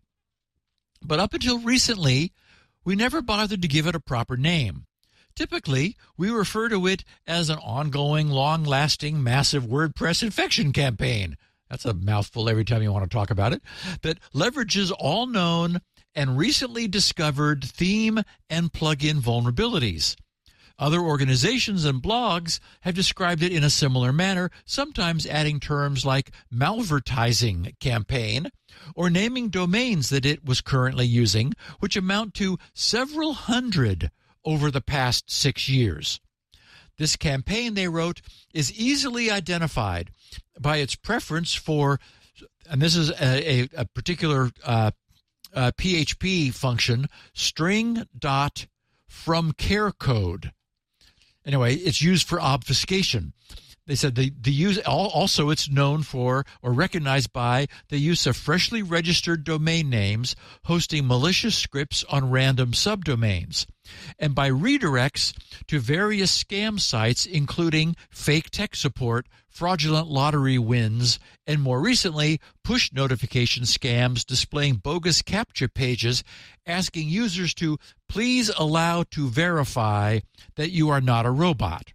But up until recently, we never bothered to give it a proper name. Typically, we refer to it as an ongoing, long-lasting, massive WordPress infection campaign. That's a mouthful every time you want to talk about it. That leverages all known and recently discovered theme and plugin vulnerabilities. Other organizations and blogs have described it in a similar manner, sometimes adding terms like malvertising campaign or naming domains that it was currently using, which amount to several hundred over the past six years. This campaign, they wrote, is easily identified by its preference for, and this is a, a, a particular uh, uh, P H P function, string dot from care code. Anyway, it's used for obfuscation. They said the, the use also it's known for or recognized by the use of freshly registered domain names hosting malicious scripts on random subdomains, and by redirects to various scam sites including fake tech support, fraudulent lottery wins, and more recently, push notification scams displaying bogus CAPTCHA pages asking users to please allow to verify that you are not a robot.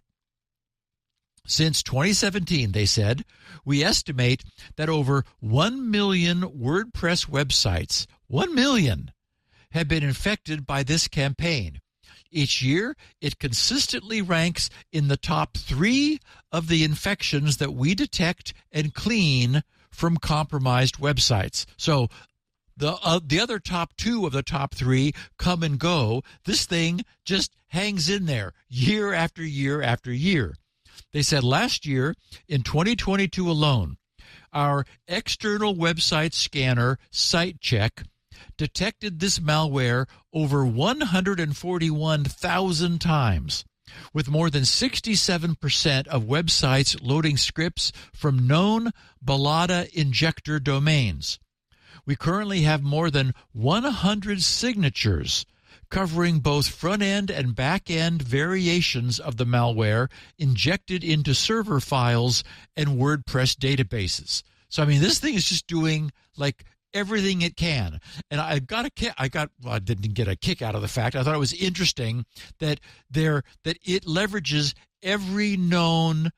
Since twenty seventeen, they said, we estimate that over one million WordPress websites, one million, have been infected by this campaign. Each year, it consistently ranks in the top three of the infections that we detect and clean from compromised websites. So the uh, the other top two of the top three come and go. This thing just hangs in there year after year after year. They said last year, in twenty twenty-two alone, our external website scanner, SiteCheck, detected this malware over one hundred forty-one thousand times, with more than sixty-seven percent of websites loading scripts from known Balata injector domains. We currently have more than one hundred signatures covering both front-end and back-end variations of the malware injected into server files and WordPress databases. So, I mean, this thing is just doing, like, everything it can. And I got a kick, I got, well, I didn't get a kick out of the fact. I thought it was interesting that there, that it leverages every known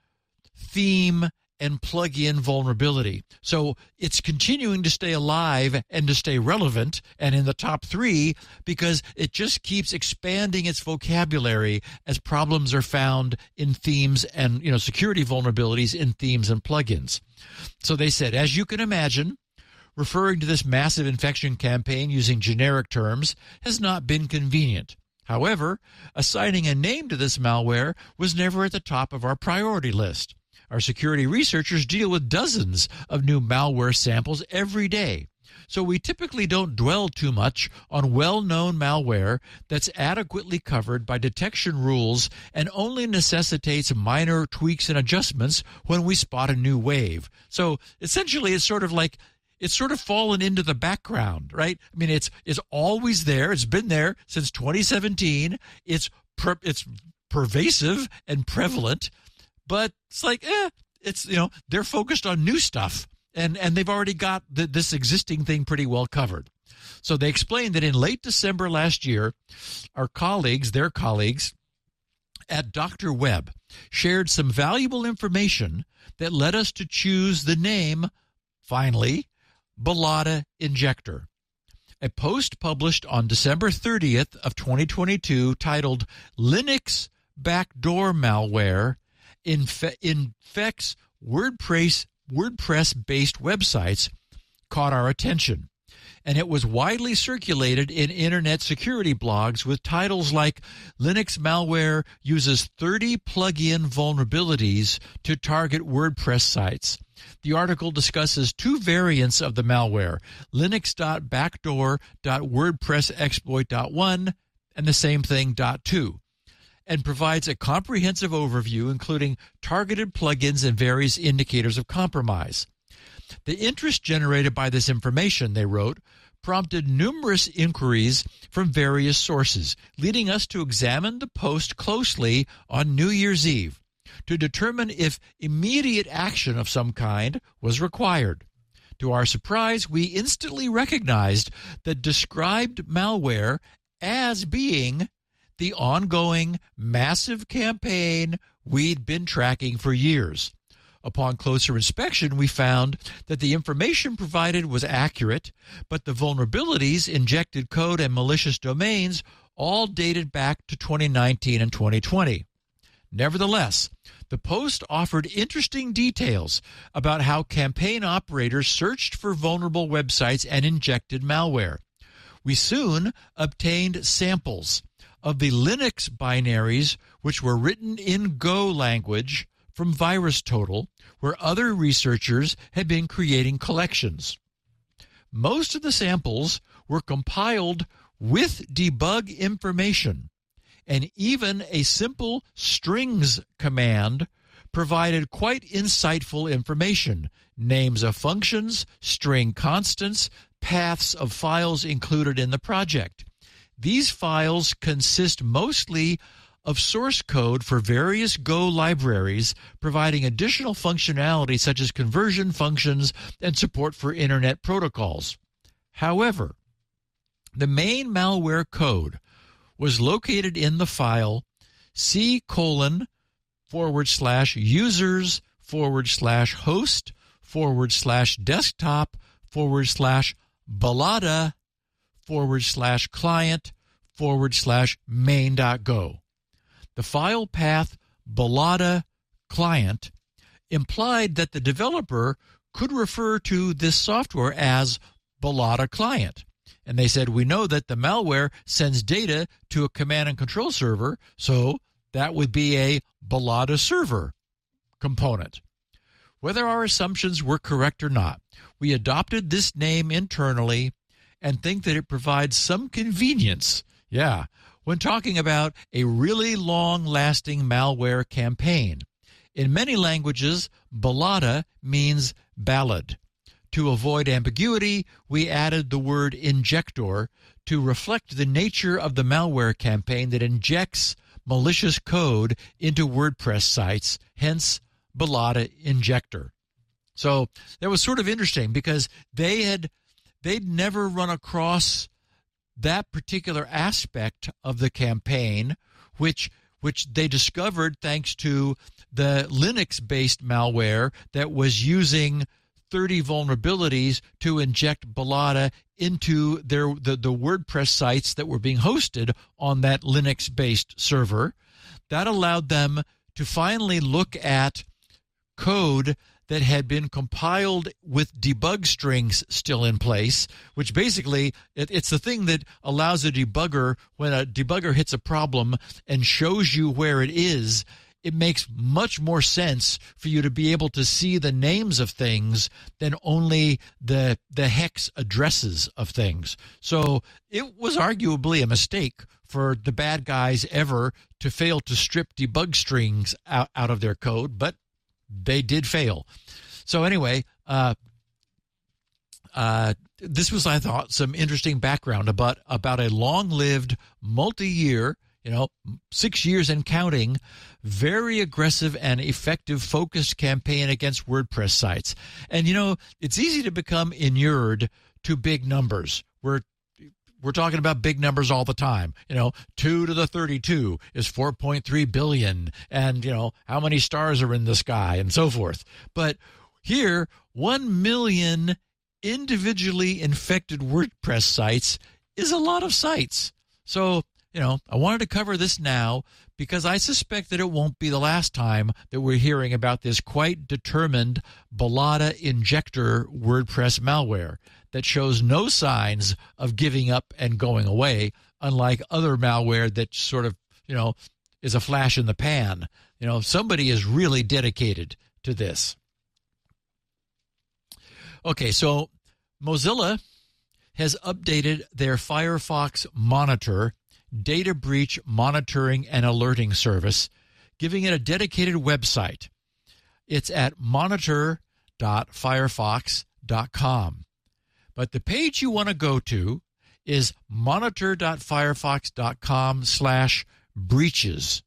theme and plug-in vulnerability. So it's continuing to stay alive and to stay relevant and in the top three because it just keeps expanding its vocabulary as problems are found in themes and, you know, security vulnerabilities in themes and plugins. So they said, as you can imagine, referring to this massive infection campaign using generic terms has not been convenient. However, assigning a name to this malware was never at the top of our priority list. Our security researchers deal with dozens of new malware samples every day, so we typically don't dwell too much on well-known malware that's adequately covered by detection rules and only necessitates minor tweaks and adjustments when we spot a new wave. So essentially, it's sort of like it's sort of fallen into the background, right? I mean, it's it's always there. It's been there since twenty seventeen. It's per, it's pervasive and prevalent. But it's like, eh, it's, you know, they're focused on new stuff, and, and they've already got the, this existing thing pretty well covered. So they explained that in late December last year, our colleagues, their colleagues at Doctor Web, shared some valuable information that led us to choose the name, finally, Balata Injector. A post published on December thirtieth of twenty twenty-two titled Linux Backdoor Malware Infe- infects WordPress WordPress-based websites caught our attention, and it was widely circulated in internet security blogs with titles like Linux malware uses thirty plugin vulnerabilities to target WordPress sites. The article discusses two variants of the malware, linux dot backdoor dot wordpress exploit dot one and the same thing .two. And provides a comprehensive overview, including targeted plugins and various indicators of compromise. The interest generated by this information, they wrote, prompted numerous inquiries from various sources, leading us to examine the post closely on New Year's Eve to determine if immediate action of some kind was required. To our surprise, we instantly recognized the described malware as being the ongoing massive campaign we'd been tracking for years. Upon closer inspection, we found that the information provided was accurate, but the vulnerabilities, injected code, and malicious domains all dated back to twenty nineteen and twenty twenty. Nevertheless, the post offered interesting details about how campaign operators searched for vulnerable websites and injected malware. We soon obtained samples of the Linux binaries, which were written in Go language, from VirusTotal, where other researchers had been creating collections. Most of the samples were compiled with debug information, and even a simple strings command provided quite insightful information, names of functions, string constants, paths of files included in the project. These files consist mostly of source code for various Go libraries, providing additional functionality such as conversion functions and support for Internet protocols. However, the main malware code was located in the file C colon forward slash users forward slash host forward slash desktop forward slash balata forward slash client forward slash main.go. The file path balata client implied that the developer could refer to this software as Bellotta client. And they said, we know that the malware sends data to a command and control server, so that would be a Bellotta server component. Whether our assumptions were correct or not, we adopted this name internally and think that it provides some convenience, yeah, when talking about a really long-lasting malware campaign. In many languages, Bellotta means ballad. To avoid ambiguity, we added the word injector to reflect the nature of the malware campaign that injects malicious code into WordPress sites, hence Bellotta injector. So that was sort of interesting because they had they'd never run across that particular aspect of the campaign, which which they discovered thanks to the Linux-based malware that was using thirty vulnerabilities to inject Bellotta into their the, the WordPress sites that were being hosted on that Linux-based server. That allowed them to finally look at code that had been compiled with debug strings still in place, which basically it, it's the thing that allows a debugger, when a debugger hits a problem and shows you where it is, it makes much more sense for you to be able to see the names of things than only the the hex addresses of things. So it was arguably a mistake for the bad guys ever to fail to strip debug strings out, out of their code, but they did fail. So anyway, uh, uh, this was, I thought, some interesting background about, about a long-lived, multi-year, you know, six years and counting, very aggressive and effective focused campaign against WordPress sites. And, you know, it's easy to become inured to big numbers. We're We're talking about big numbers all the time. You know, two to the thirty-two is four point three billion. And, you know, how many stars are in the sky and so forth. But here, one million individually infected WordPress sites is a lot of sites. So, you know, I wanted to cover this now because I suspect that it won't be the last time that we're hearing about this quite determined Bellotta injector WordPress malware that shows no signs of giving up and going away, unlike other malware that sort of, you know, is a flash in the pan. You know, somebody is really dedicated to this. Okay, so Mozilla has updated their Firefox Monitor data breach monitoring and alerting service, giving it a dedicated website. It's at monitor dot firefox dot com. But the page you want to go to is monitor dot firefox dot com slash breaches.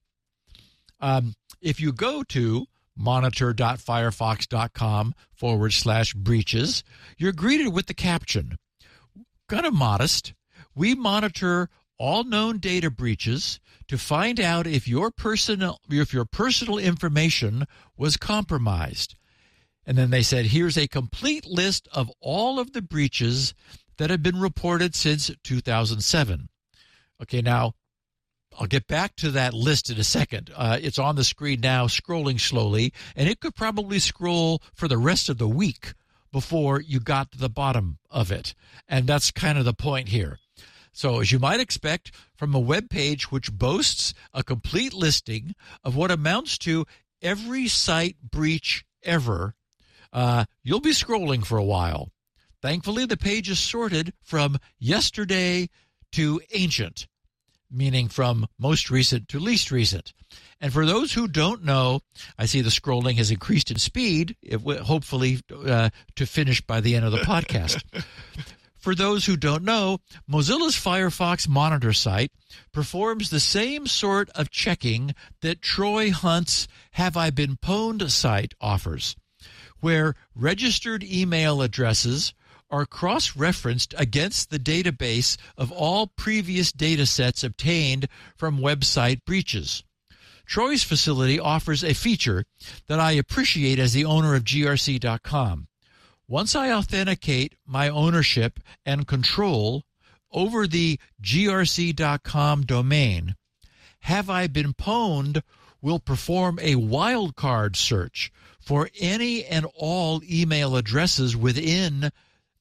Um, if you go to monitor dot firefox dot com forward slash breaches, you're greeted with the caption, kind of modest, we monitor all known data breaches to find out if your personal if your personal information was compromised. And then they said, here's a complete list of all of the breaches that have been reported since two thousand seven. Okay, now, I'll get back to that list in a second. Uh, it's on the screen now, scrolling slowly, and it could probably scroll for the rest of the week before you got to the bottom of it. And that's kind of the point here. So as you might expect from a web page which boasts a complete listing of what amounts to every site breach ever, uh, you'll be scrolling for a while. Thankfully, the page is sorted from yesterday to ancient, meaning from most recent to least recent. And for those who don't know, I see the scrolling has increased in speed, hopefully uh, to finish by the end of the podcast. For those who don't know, Mozilla's Firefox Monitor site performs the same sort of checking that Troy Hunt's Have I Been Pwned site offers, where registered email addresses are cross-referenced against the database of all previous data sets obtained from website breaches. Troy's facility offers a feature that I appreciate as the owner of G R C dot com. Once I authenticate my ownership and control over the G R C dot com domain, Have I Been Pwned will perform a wildcard search for any and all email addresses within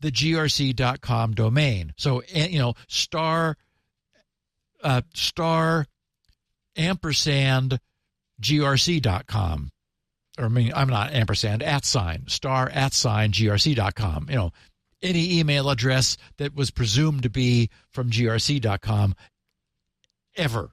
the G R C dot com domain. So, you know, star, uh, star ampersand G R C dot com. Or I mean, I'm not ampersand, at sign, star at sign G R C dot com. You know, any email address that was presumed to be from G R C dot com ever.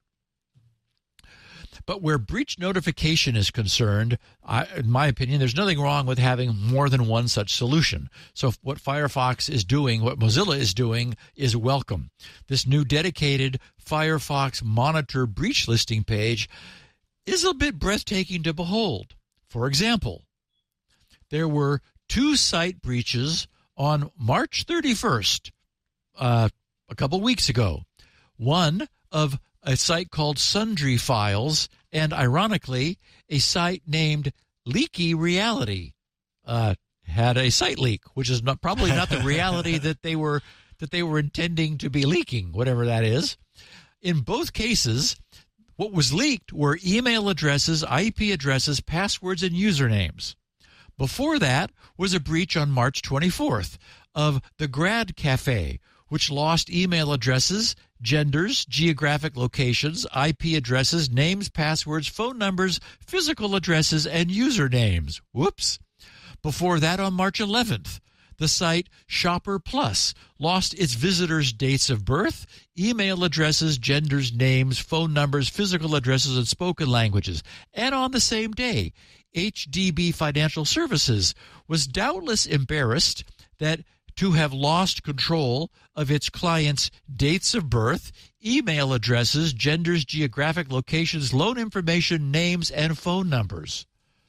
But where breach notification is concerned, I, in my opinion, there's nothing wrong with having more than one such solution. So what Firefox is doing, what Mozilla is doing, is welcome. This new dedicated Firefox Monitor breach listing page is a bit breathtaking to behold. For example, there were two site breaches on March thirty-first, uh, a couple weeks ago. One of a site called Sundry Files, and ironically, a site named Leaky Reality uh, had a site leak, which is not, probably not the reality that they were that they were intending to be leaking, whatever that is. In both cases, what was leaked were email addresses, I P addresses, passwords, and usernames. Before that was a breach on March twenty-fourth of the Grad Cafe, which lost email addresses, genders, geographic locations, I P addresses, names, passwords, phone numbers, physical addresses, and usernames. Whoops. Before that, on March eleventh, the site Shopper Plus lost its visitors' dates of birth, email addresses, genders, names, phone numbers, physical addresses, and spoken languages. And on the same day, H D B Financial Services was doubtless embarrassed that to have lost control of its clients' dates of birth, email addresses, genders, geographic locations, loan information, names, and phone numbers.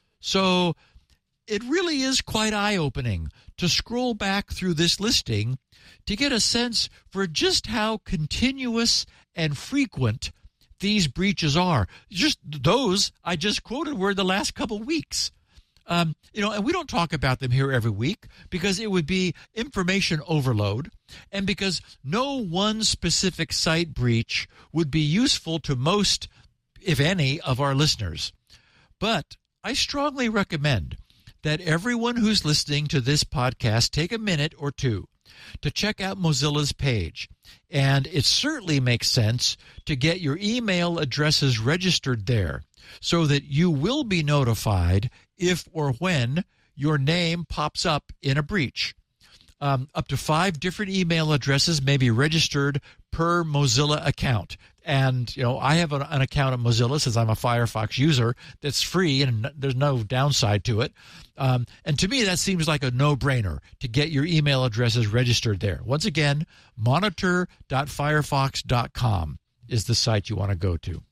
So it really is quite eye-opening to scroll back through this listing to get a sense for just how continuous and frequent these breaches are. Just those I just quoted were the last couple weeks. Um, you know, and we don't talk about them here every week because it would be information overload, and because no one specific site breach would be useful to most, if any, of our listeners. But I strongly recommend that everyone who's listening to this podcast take a minute or two to check out Mozilla's page. And it certainly makes sense to get your email addresses registered there so that you will be notified if or when your name pops up in a breach. Um, up to five different email addresses may be registered per Mozilla account. And, you know, I have an, an account at Mozilla since I'm a Firefox user that's free and there's no downside to it. Um, and to me, that seems like a no-brainer to get your email addresses registered there. Once again, monitor dot firefox dot com is the site you want to go to.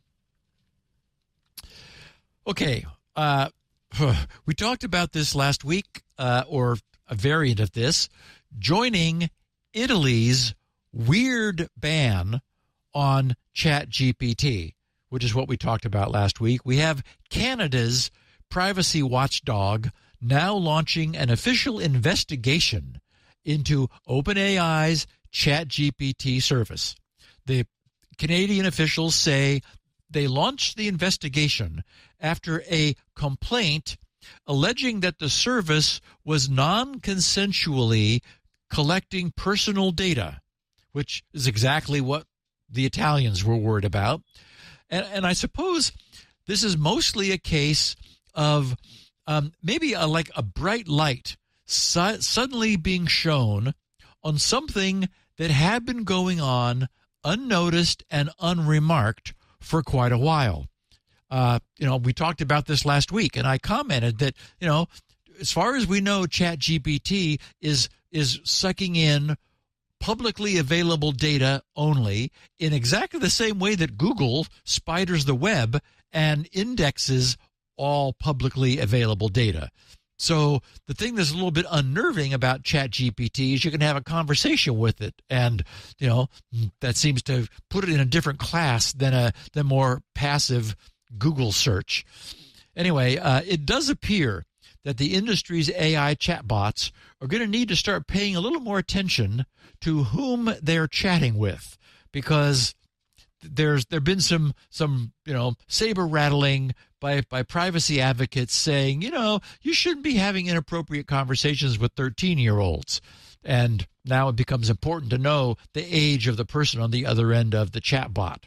Okay. Uh, we talked about this last week, uh, or a variant of this, joining Italy's weird ban on ChatGPT, which is what we talked about last week. We have Canada's privacy watchdog now launching an official investigation into OpenAI's ChatGPT service. The Canadian officials say they launched the investigation after a complaint alleging that the service was non-consensually collecting personal data, which is exactly what the Italians were worried about. And, and I suppose this is mostly a case of um, maybe a, like a bright light su- suddenly being shown on something that had been going on unnoticed and unremarked for quite a while. Uh, you know, we talked about this last week, and I commented that, you know, as far as we know, ChatGPT is is sucking in publicly available data only in exactly the same way that Google spiders the web and indexes all publicly available data. So the thing that's a little bit unnerving about ChatGPT is you can have a conversation with it, and you know that seems to put it in a different class than a than more passive Google search. Anyway, uh, it does appear that the industry's A I chatbots are going to need to start paying a little more attention to whom they're chatting with, because there's there've been some some you know saber rattling by by privacy advocates saying, you know, you shouldn't be having inappropriate conversations with thirteen year olds. And now it becomes important to know the age of the person on the other end of the chat bot.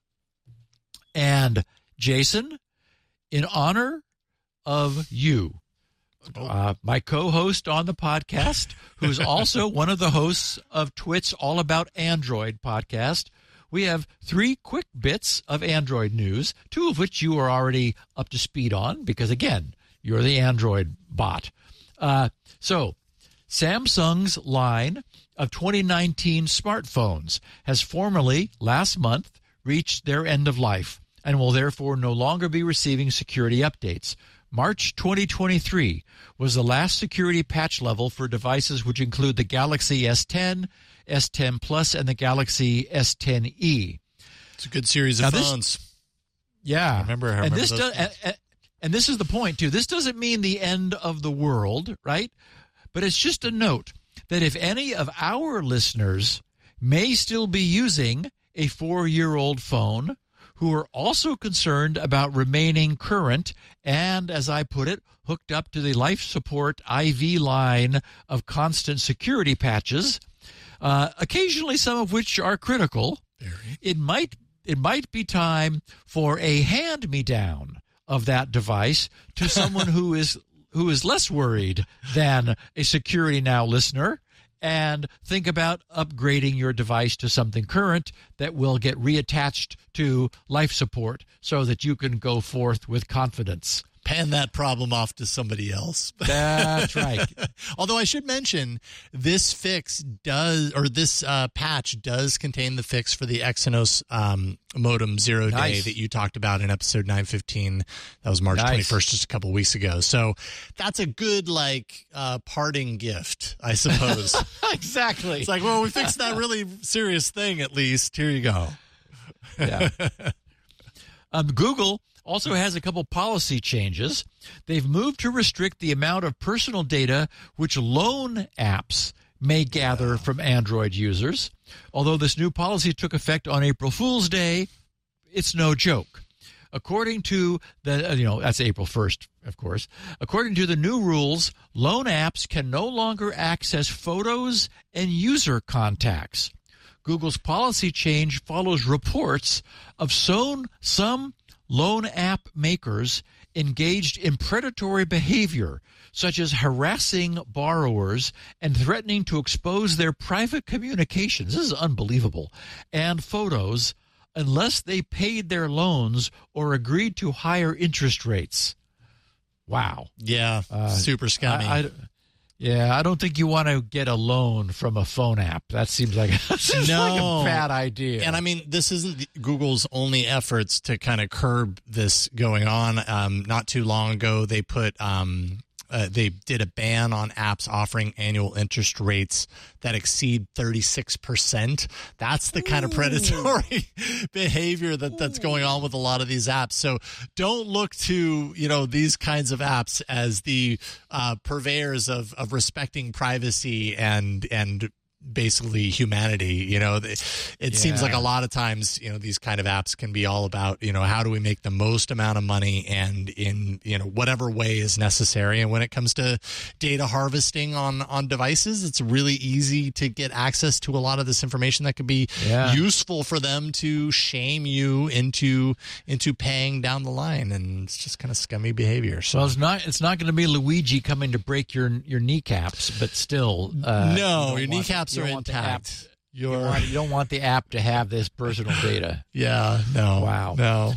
And Jason, in honor of you, uh, my co-host on the podcast, who's also one of the hosts of Twit's All About Android podcast, we have three quick bits of Android news, two of which you are already up to speed on because, again, you're the Android bot. Uh, so Samsung's line of twenty nineteen smartphones has formally, last month, reached their end of life and will therefore no longer be receiving security updates. March twenty twenty-three was the last security patch level for devices which include the Galaxy S ten, S ten Plus, and the Galaxy S ten e. It's a good series of now phones. This, yeah. I remember, I remember and this those does, and, and this is the point, too. This doesn't mean the end of the world, right? But it's just a note that if any of our listeners may still be using a four-year-old phone who are also concerned about remaining current and, as I put it, hooked up to the life support I V line of constant security patches, uh, occasionally some of which are critical, Very. it might it might be time for a hand-me-down of that device to someone who is who is less worried than a Security Now listener, and think about upgrading your device to something current that will get reattached to life support so that you can go forth with confidence. Pan that problem off to somebody else. That's right. Although I should mention, this fix does, or this uh, patch does contain the fix for the Exynos um, modem zero day Nice. that you talked about in episode nine fifteen. That was March Nice. twenty-first, just a couple weeks ago. So that's a good, like, uh, parting gift, I suppose. Exactly. It's like, well, we fixed that really serious thing at least. Here you go. Yeah. um, Google also has a couple policy changes. They've moved to restrict the amount of personal data which loan apps may gather from Android users. Although this new policy took effect on April Fool's Day, it's no joke. According to the, you know, that's April first, of course. According to the new rules, loan apps can no longer access photos and user contacts. Google's policy change follows reports of some, some loan app makers engaged in predatory behavior, such as harassing borrowers and threatening to expose their private communications, this is unbelievable, and photos unless they paid their loans or agreed to higher interest rates. Wow. Yeah, Uh, super scummy. I, I, yeah, I don't think you want to get a loan from a phone app. That seems like, that seems No. like a bad idea. And I mean, this isn't Google's only efforts to kind of curb this going on. Um, not too long ago, they put um, uh, they did a ban on apps offering annual interest rates that exceed thirty-six percent. That's the kind of predatory behavior that, that's going on with a lot of these apps. So don't look to, you know, these kinds of apps as the uh, purveyors of, of respecting privacy and and basically humanity. You know, it, it seems Yeah. like a lot of times, you know, these kind of apps can be all about, you know, how do we make the most amount of money and in, you know, whatever way is necessary. And when it comes to data harvesting on, on devices, it's really easy to get access to a lot of this information that could be Yeah. useful for them to shame you into, into paying down the line. And it's just kind of scummy behavior. So Well, it's not. It's not going to be Luigi coming to break your your kneecaps, but still, uh, no, you don't your want- kneecaps you are don't want the app- intact. You Your don't, want, you don't want the app to have this personal data. yeah, no, Wow. no.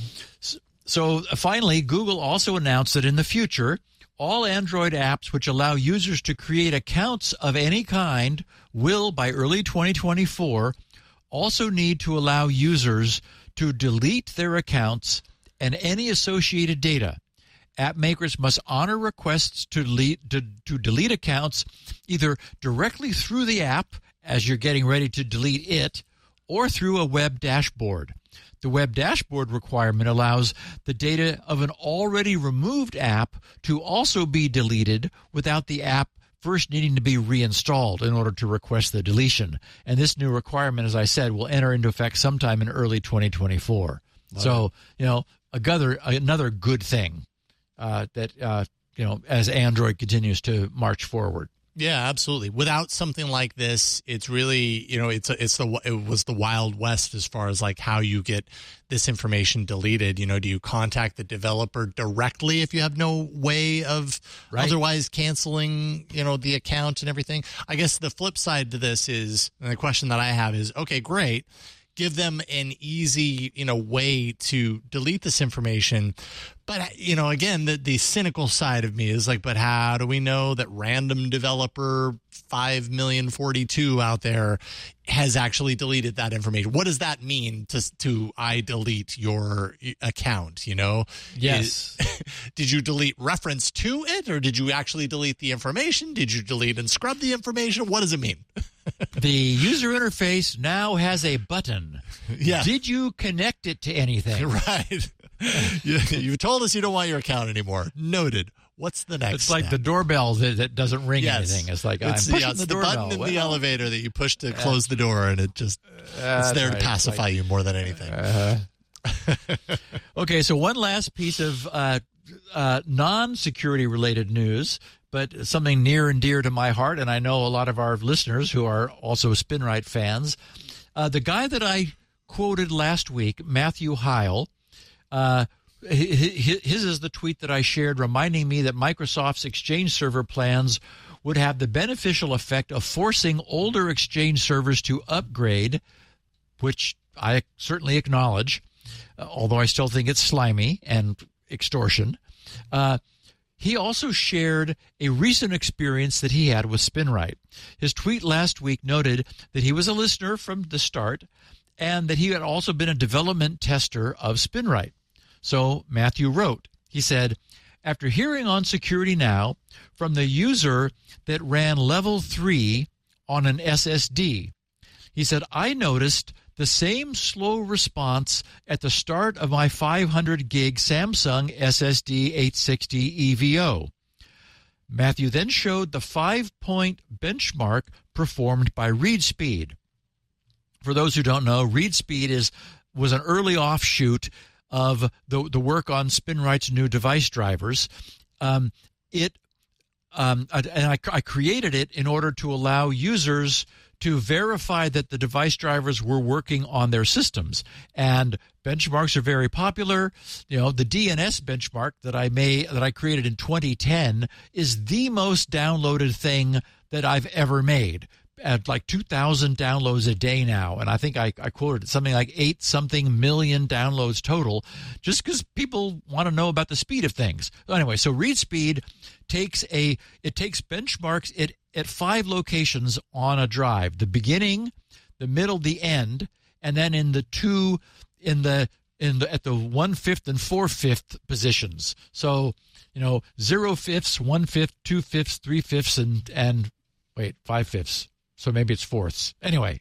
So uh, finally, Google also announced that in the future, all Android apps which allow users to create accounts of any kind will, by early twenty twenty-four, also need to allow users to delete their accounts and any associated data. App makers must honor requests to delete, to, to delete accounts either directly through the app as you're getting ready to delete it or through a web dashboard. The web dashboard requirement allows the data of an already removed app to also be deleted without the app first needing to be reinstalled in order to request the deletion. And this new requirement, as I said, will enter into effect sometime in early twenty twenty-four. So, you know, another, another good thing uh, that, uh, you know, as Android continues to march forward. Yeah, absolutely. Without something like this, it's really, you know, it's a, it's the it was the Wild West as far as like how you get this information deleted. You know, do you contact the developer directly if you have no way of Right. otherwise canceling, you know, the account and everything? I guess the flip side to this is, and the question that I have is, okay, great. Give them an easy, you know, way to delete this information. But, you know, again, the, the cynical side of me is like, but how do we know that random developer five million forty-two out there has actually deleted that information? What does that mean to, to I delete your account, you know? Yes. Is, did you delete reference to it, or did you actually delete the information? Did you delete and scrub the information? What does it mean? The user interface now has a button. Yeah. Did you connect it to anything? Right. you, you told us you don't want your account anymore. Noted. What's the next It's like step? the doorbell that, that doesn't ring Yes. anything. It's like, It's, I'm pushing yeah, it's the the, doorbell. button in Well, the elevator that you push to close the door, and it just it's that's there right. to It's pacify like- you more than anything. Okay, so one last piece of uh, uh, non-security related news, but something near and dear to my heart, and I know a lot of our listeners who are also SpinRite fans. Uh, the guy that I quoted last week, Matthew Heil, uh, his, his is the tweet that I shared reminding me that Microsoft's Exchange server plans would have the beneficial effect of forcing older Exchange servers to upgrade, which I certainly acknowledge, uh, although I still think it's slimy and extortion. Uh, he also shared a recent experience that he had with SpinRite. His tweet last week noted that he was a listener from the start and that he had also been a development tester of SpinRite. So Matthew wrote, he said, after hearing on Security Now from the user that ran level three on an S S D, he said, I noticed the same slow response at the start of my five hundred gig Samsung S S D eight sixty E V O. Matthew then showed the five-point benchmark performed by ReadSpeed. For those who don't know, ReadSpeed is was an early offshoot of the the work on SpinRite's new device drivers. Um, it um, and I, I created it in order to allow users to verify that the device drivers were working on their systems. And benchmarks are very popular. You know, the D N S benchmark that I may that I created in twenty ten is the most downloaded thing that I've ever made. At like two thousand downloads a day now. And I think I, I quoted something like eight something million downloads total just because people want to know about the speed of things. Anyway, so ReadSpeed takes a, it takes benchmarks at, at five locations on a drive, the beginning, the middle, the end, and then in the two, in the, in the, at the one fifth and four fifth positions. So, you know, zero fifths, one fifth, two fifths, three fifths, and, and wait, five fifths. So maybe it's fourths. Anyway,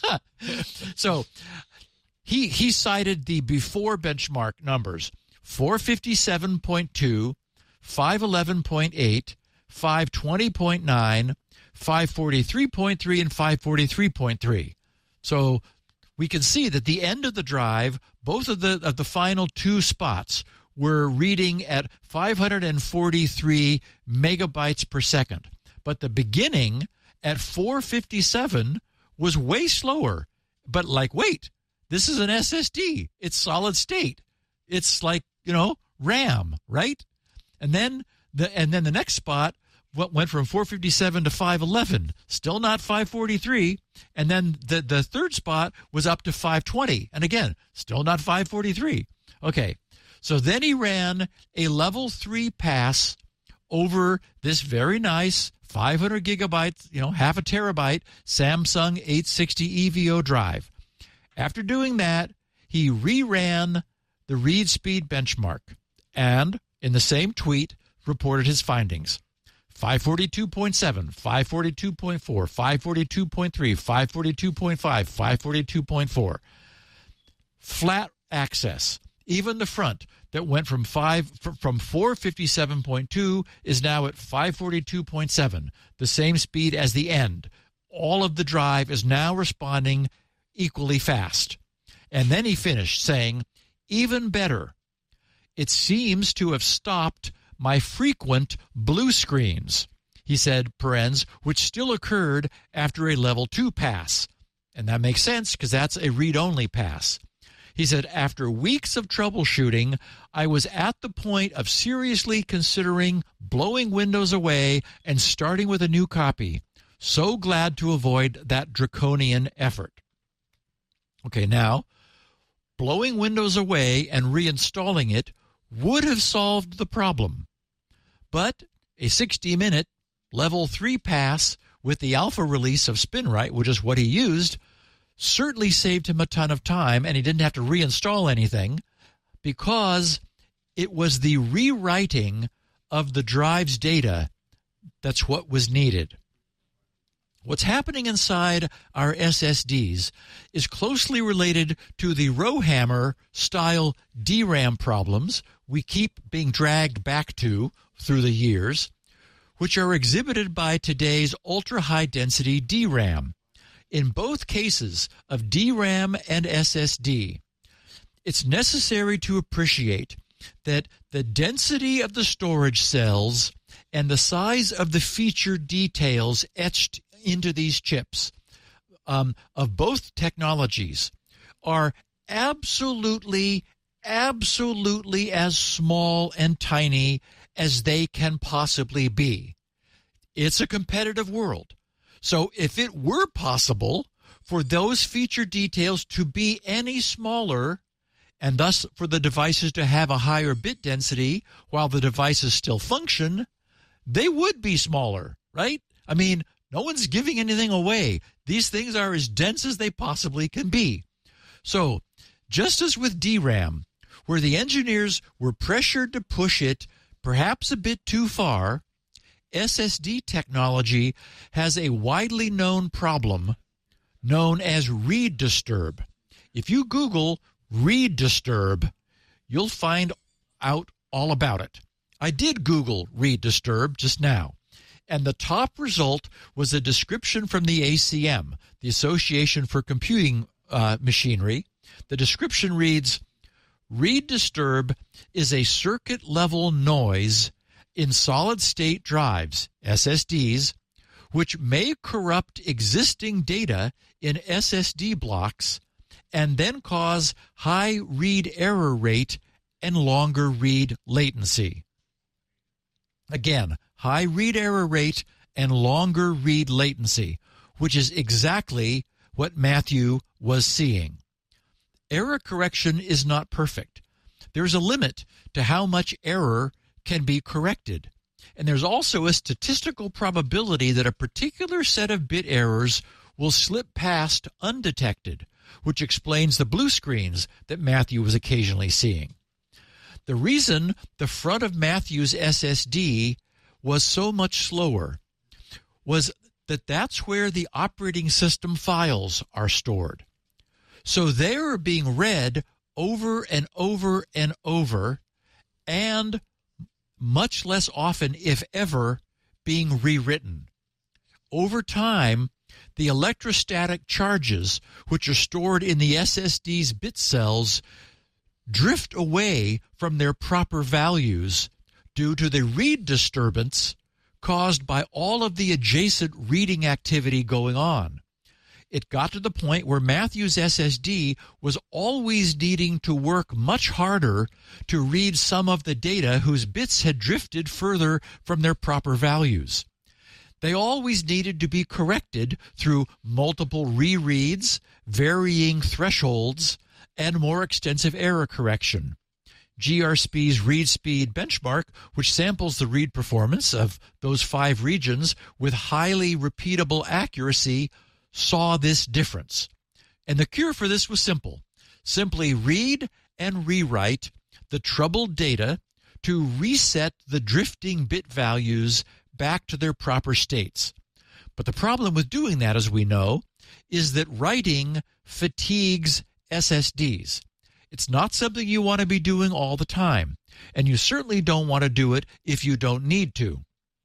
so he he cited the before benchmark numbers: four fifty-seven point two, five eleven point eight, five twenty point nine, five forty-three point three, and five forty-three point three. So we can see that the end of the drive, both of the of the final two spots were reading at five hundred forty-three megabytes per second, but the beginning at four fifty-seven was way slower. But like, wait, this is an S S D. It's solid state. It's like, you know, RAM, right? And then the and then the next spot went from four fifty-seven to five eleven, still not five forty-three. And then the, the third spot was up to five twenty. And again, still not five forty-three. Okay, so then he ran a level three pass over this very nice five hundred gigabytes, you know, half a terabyte Samsung eight sixty E V O drive. After doing that, he reran the ReadSpeed benchmark and, in the same tweet, reported his findings. five forty-two point seven, five forty-two point four, five forty-two point three, five forty-two point five, five forty-two point four. Flat access. Even the front that went from five from four fifty-seven point two is now at five forty-two point seven, the same speed as the end. All of the drive is now responding equally fast. And then he finished saying, even better, it seems to have stopped my frequent blue screens. he said, parens, which still occurred after a level two pass. And that makes sense because that's a read-only pass. He said, after weeks of troubleshooting, I was at the point of seriously considering blowing Windows away and starting with a new copy. So glad to avoid that draconian effort. Okay, now, blowing Windows away and reinstalling it would have solved the problem. But a sixty-minute level three pass with the alpha release of SpinRite, which is what he used, certainly saved him a ton of time, and he didn't have to reinstall anything because it was the rewriting of the drive's data that's what was needed. What's happening inside our S S Ds is closely related to the Rowhammer-style D RAM problems we keep being dragged back to through the years, which are exhibited by today's ultra-high-density D RAM. In both cases of D RAM and S S D, it's necessary to appreciate that the density of the storage cells and the size of the feature details etched into these chips um, of both technologies are absolutely, absolutely as small and tiny as they can possibly be. It's a competitive world. So if it were possible for those feature details to be any smaller, and thus for the devices to have a higher bit density while the devices still function, they would be smaller, right? I mean, no one's giving anything away. These things are as dense as they possibly can be. So, just as with D RAM, where the engineers were pressured to push it perhaps a bit too far, S S D technology has a widely known problem known as read disturb. If you Google read disturb, you'll find out all about it. I did Google read disturb just now, and the top result was a description from the A C M, the Association for Computing uh, Machinery. The description reads, read disturb is a circuit-level noise in solid-state drives, S S Ds, which may corrupt existing data in S S D blocks and then cause high read error rate and longer read latency. Again, high read error rate and longer read latency, which is exactly what Matthew was seeing. Error correction is not perfect. There's a limit to how much error can be corrected. And there's also a statistical probability that a particular set of bit errors will slip past undetected, which explains the blue screens that Matthew was occasionally seeing. The reason the front of Matthew's S S D was so much slower was that that's where the operating system files are stored. So they are being read over and over and over, and much less often, if ever, being rewritten. Over time, the electrostatic charges, which are stored in the S S D's bit cells, drift away from their proper values due to the read disturbance caused by all of the adjacent reading activity going on. It got to the point where Matthew's S S D was always needing to work much harder to read some of the data whose bits had drifted further from their proper values. They always needed to be corrected through multiple rereads, varying thresholds, and more extensive error correction. G R S P I's read speed benchmark, which samples the read performance of those five regions with highly repeatable accuracy, saw this difference. And the cure for this was simple. Simply read and rewrite the troubled data to reset the drifting bit values back to their proper states. But the problem with doing that, as we know, is that writing fatigues S S Ds. It's not something you want to be doing all the time, and you certainly don't want to do it if you don't need to.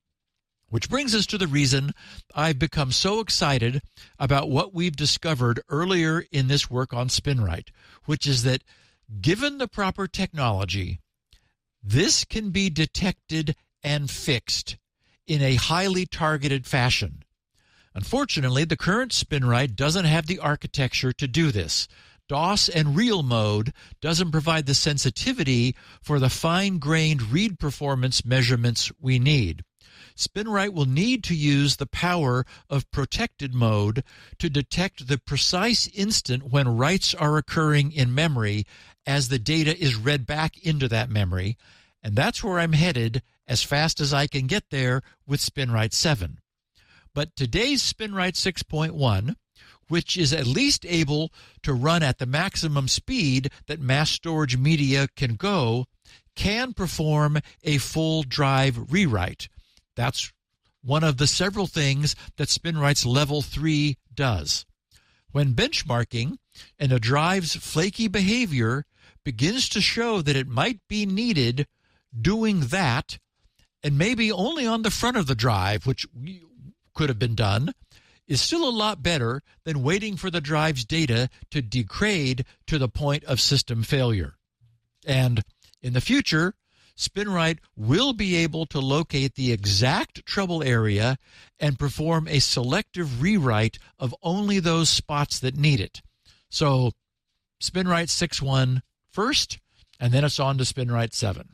Which brings us to the reason I've become so excited about what we've discovered earlier in this work on SpinRite, which is that given the proper technology, this can be detected and fixed in a highly targeted fashion. Unfortunately, the current SpinRite doesn't have the architecture to do this. DOS and real mode doesn't provide the sensitivity for the fine-grained read performance measurements we need. SpinRite will need to use the power of protected mode to detect the precise instant when writes are occurring in memory as the data is read back into that memory, and that's where I'm headed as fast as I can get there with SpinRite seven. But today's SpinRite six point one, which is at least able to run at the maximum speed that mass storage media can go, can perform a full drive rewrite. That's one of the several things that SpinRite's Level three does. When benchmarking and a drive's flaky behavior begins to show that it might be needed, doing that, and maybe only on the front of the drive, which could have been done, is still a lot better than waiting for the drive's data to degrade to the point of system failure. And in the future, SpinRite will be able to locate the exact trouble area and perform a selective rewrite of only those spots that need it. So SpinRite six point one first, and then it's on to SpinRite seven.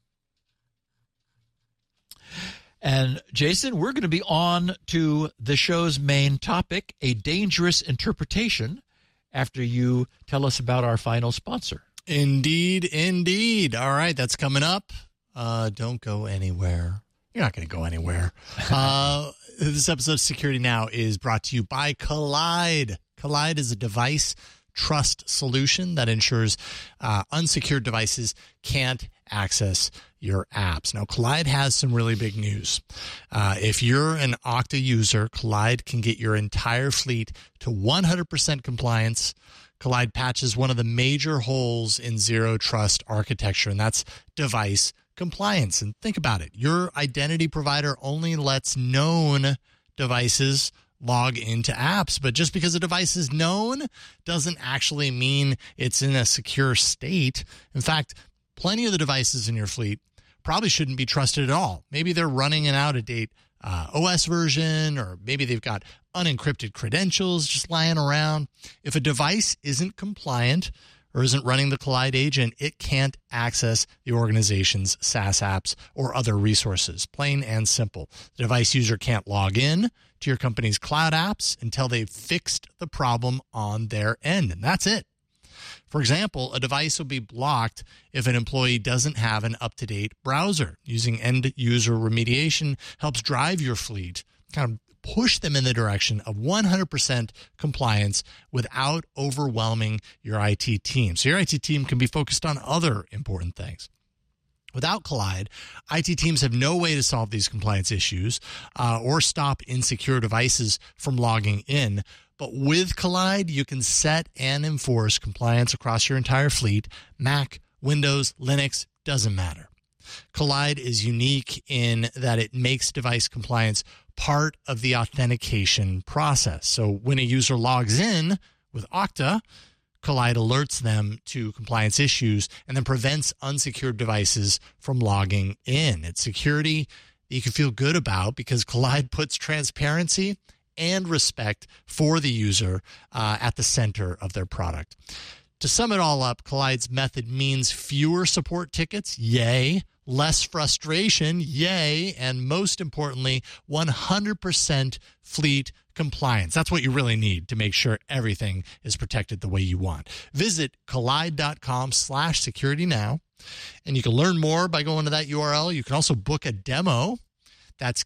And Jason, we're going to be on to the show's main topic, a dangerous interpretation, after you tell us about our final sponsor. Indeed, indeed. All right, that's coming up. Uh, don't go anywhere. You're not going to go anywhere. Uh, this episode of Security Now is brought to you by Kolide. Kolide is a device trust solution that ensures uh, unsecured devices can't access your apps. Now, Kolide has some really big news. Uh, if you're an Okta user, Kolide can get your entire fleet to one hundred percent compliance. Kolide patches one of the major holes in zero trust architecture, and that's device compliance. And think about it. Your identity provider only lets known devices log into apps, but just because a device is known doesn't actually mean it's in a secure state. In fact, plenty of the devices in your fleet probably shouldn't be trusted at all. Maybe they're running an out-of-date uh, O S version, or maybe they've got unencrypted credentials just lying around. If a device isn't compliant or isn't running the Kolide agent, it can't access the organization's SaaS apps or other resources. Plain and simple. The device user can't log in to your company's cloud apps until they've fixed the problem on their end, and that's it. For example, a device will be blocked if an employee doesn't have an up-to-date browser. Using end-user remediation helps drive your fleet, kind of push them in the direction of one hundred percent compliance without overwhelming your I T team. So your I T team can be focused on other important things. Without Kolide, I T teams have no way to solve these compliance issues uh, or stop insecure devices from logging in. But with Kolide, you can set and enforce compliance across your entire fleet. Mac, Windows, Linux, doesn't matter. Kolide is unique in that it makes device compliance part of the authentication process. So when a user logs in with Okta, Kolide alerts them to compliance issues and then prevents unsecured devices from logging in. It's security that you can feel good about because Kolide puts transparency and respect for the user uh, at the center of their product. To sum it all up, Kollide's method means fewer support tickets, yay, less frustration, yay, and most importantly, one hundred percent fleet compliance. That's what you really need to make sure everything is protected the way you want. Visit kolide.com slash security now, and you can learn more by going to that U R L. You can also book a demo. That's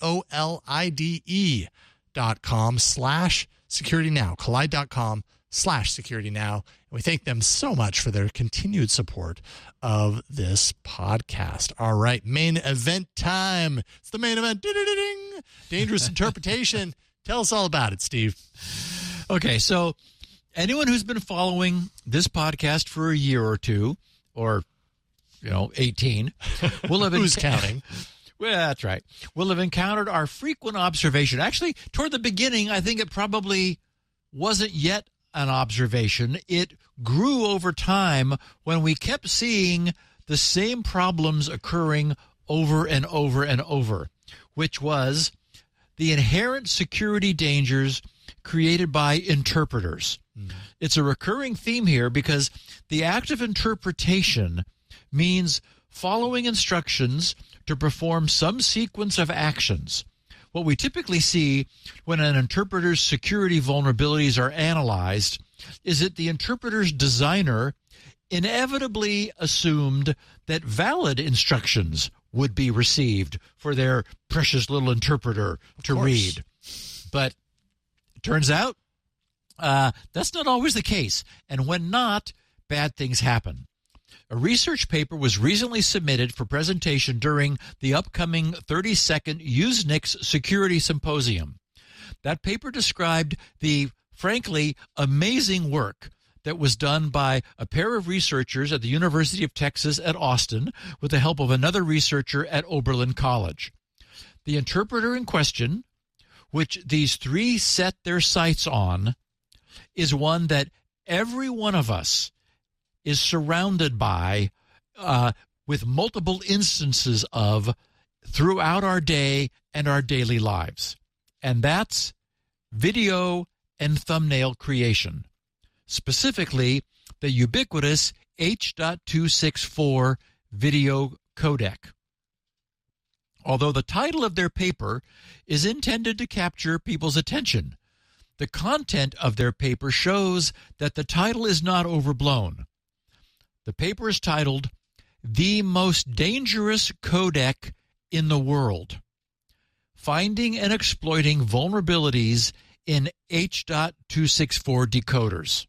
K-O-L-I-D-E dot com slash security now, kolide.com slash security now. And we thank them so much for their continued support of this podcast. All right, main event time. It's the main event. Ding-ding-ding. Dangerous interpretation. Tell us all about it, Steve. Okay, so anyone who's been following this podcast for a year or two, or, you know, eighteen, will have been Who's counting? Well, that's right. We'll have encountered our frequent observation. Actually, toward the beginning, I think it probably wasn't yet an observation. It grew over time when we kept seeing the same problems occurring over and over and over. which was the inherent security dangers created by interpreters. Mm. It's a recurring theme here because the act of interpretation means following instructions to perform some sequence of actions. What we typically see when an interpreter's security vulnerabilities are analyzed is that the interpreter's designer inevitably assumed that valid instructions would be received for their precious little interpreter to read. But it turns out uh, that's not always the case. And when not, bad things happen. A research paper was recently submitted for presentation during the upcoming thirty-second Usenix Security Symposium. That paper described the, frankly, amazing work that was done by a pair of researchers at the University of Texas at Austin with the help of another researcher at Oberlin College. The interpreter in question, which these three set their sights on, is one that every one of us is surrounded by uh, with multiple instances of throughout our day and our daily lives. And that's video and thumbnail creation. Specifically, the ubiquitous H two sixty-four video codec. Although the title of their paper is intended to capture people's attention, the content of their paper shows that the title is not overblown. The paper is titled, "The Most Dangerous Codec in the World: Finding and Exploiting Vulnerabilities in H two sixty-four Decoders."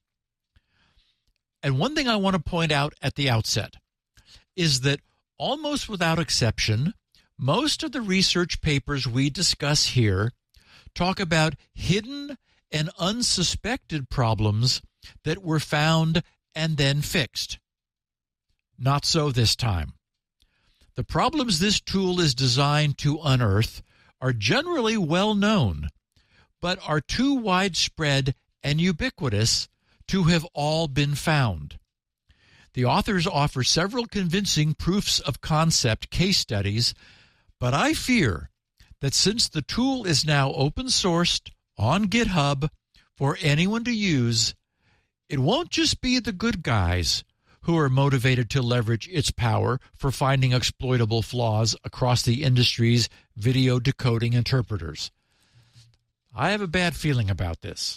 And one thing I want to point out at the outset is that almost without exception, most of the research papers we discuss here talk about hidden and unsuspected problems that were found and then fixed. Not so this time. The problems this tool is designed to unearth are generally well known, but are too widespread and ubiquitous to have all been found. The authors offer several convincing proofs of concept case studies, but I fear that since the tool is now open-sourced on GitHub for anyone to use, it won't just be the good guys who are motivated to leverage its power for finding exploitable flaws across the industry's video decoding interpreters. I have a bad feeling about this.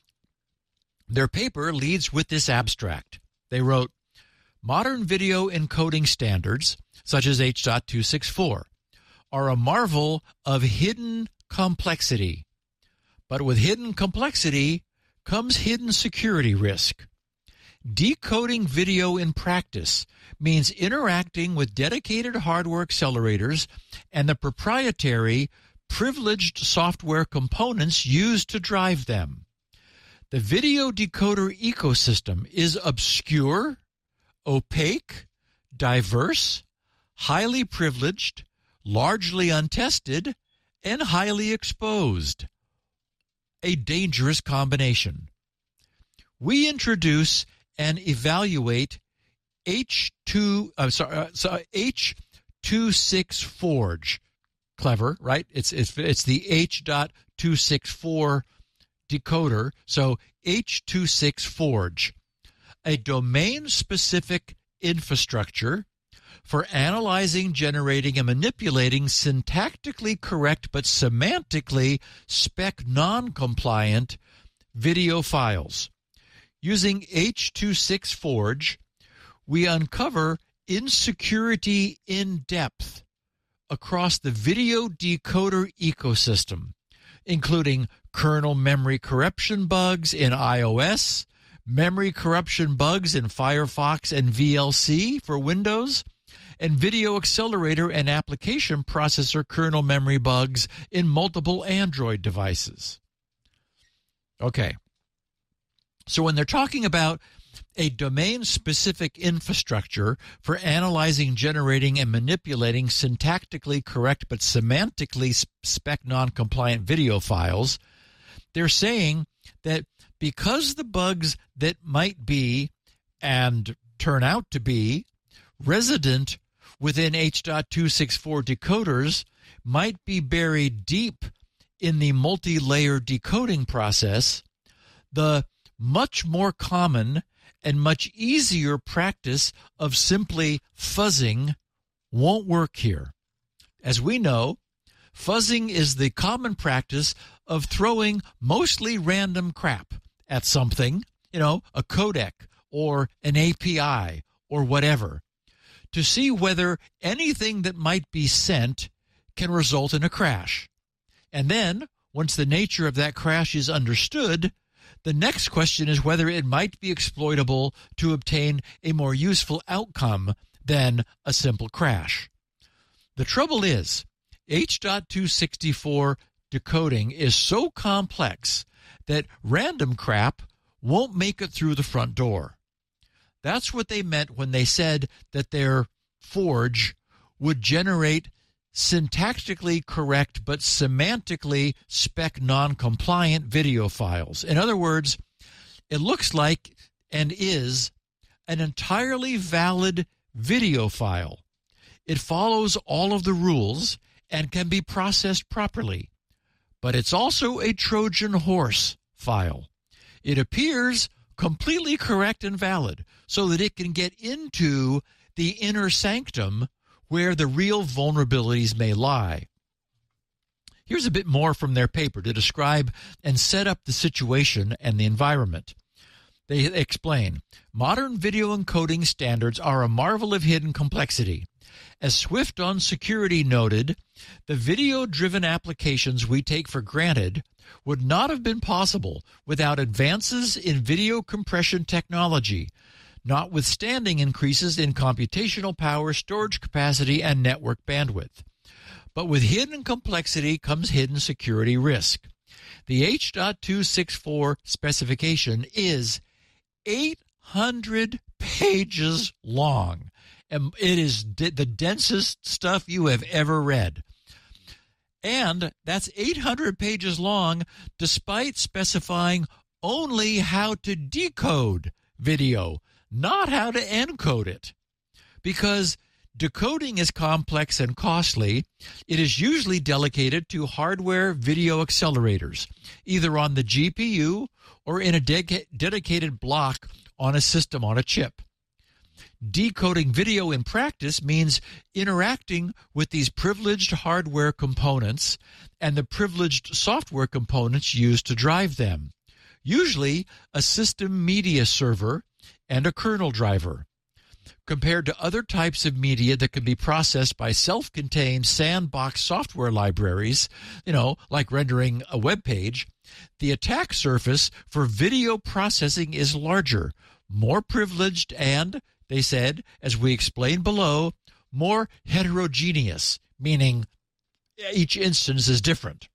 Their paper leads with this abstract. They wrote, "Modern video encoding standards, such as H two sixty-four, are a marvel of hidden complexity. But with hidden complexity comes hidden security risk. Decoding video in practice means interacting with dedicated hardware accelerators and the proprietary, privileged software components used to drive them. The video decoder ecosystem is obscure, opaque, diverse, highly privileged, largely untested, and highly exposed. A dangerous combination. We introduce and evaluate H two, uh, sorry, uh, sorry, H two sixty Forge. Clever, right? It's it's it's the H two sixty-four decoder. So H two sixty Forge, a domain-specific infrastructure for analyzing, generating, and manipulating syntactically correct but semantically spec non-compliant video files. Using H two sixty Forge, we uncover insecurity in depth across the video decoder ecosystem, including kernel memory corruption bugs in iOS, memory corruption bugs in Firefox and V L C for Windows, and video accelerator and application processor kernel memory bugs in multiple Android devices. Okay. So when they're talking about a domain-specific infrastructure for analyzing, generating, and manipulating syntactically correct but semantically spec non-compliant video files, they're saying that because the bugs that might be and turn out to be resident within H two sixty-four decoders might be buried deep in the multi-layer decoding process, the much more common and much easier practice of simply fuzzing won't work here. As we know, fuzzing is the common practice of throwing mostly random crap at something, you know, a codec or an A P I or whatever, to see whether anything that might be sent can result in a crash. And then, once the nature of that crash is understood, the next question is whether it might be exploitable to obtain a more useful outcome than a simple crash. The trouble is, H two sixty-four decoding is so complex that random crap won't make it through the front door. That's what they meant when they said that their forge would generate syntactically correct but semantically spec non-compliant video files. In other words, it looks like and is an entirely valid video file. It follows all of the rules and can be processed properly. But it's also a Trojan horse file. It appears completely correct and valid so that it can get into the inner sanctum where the real vulnerabilities may lie. Here's a bit more from their paper to describe and set up the situation and the environment. They explain, modern video encoding standards are a marvel of hidden complexity. As Swift on Security noted, the video-driven applications we take for granted would not have been possible without advances in video compression technology, notwithstanding increases in computational power, storage capacity, and network bandwidth. But with hidden complexity comes hidden security risk. The H two sixty-four specification is eight hundred pages long, and it is d- the densest stuff you have ever read. And that's eight hundred pages long, despite specifying only how to decode video, not how to encode it. Because decoding is complex and costly, it is usually delegated to hardware video accelerators, either on the G P U or in a de- dedicated block on a system on a chip. Decoding video in practice means interacting with these privileged hardware components and the privileged software components used to drive them, usually a system media server and a kernel driver. Compared to other types of media that can be processed by self-contained sandbox software libraries, you know, like rendering a web page, the attack surface for video processing is larger, more privileged, and, they said, as we explained below, more heterogeneous, meaning each instance is different.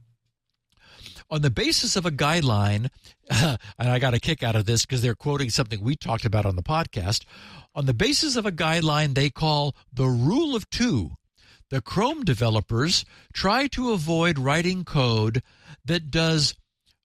On the basis of a guideline, and I got a kick out of this because they're quoting something we talked about on the podcast, on the basis of a guideline they call the Rule of Two, the Chrome developers try to avoid writing code that does,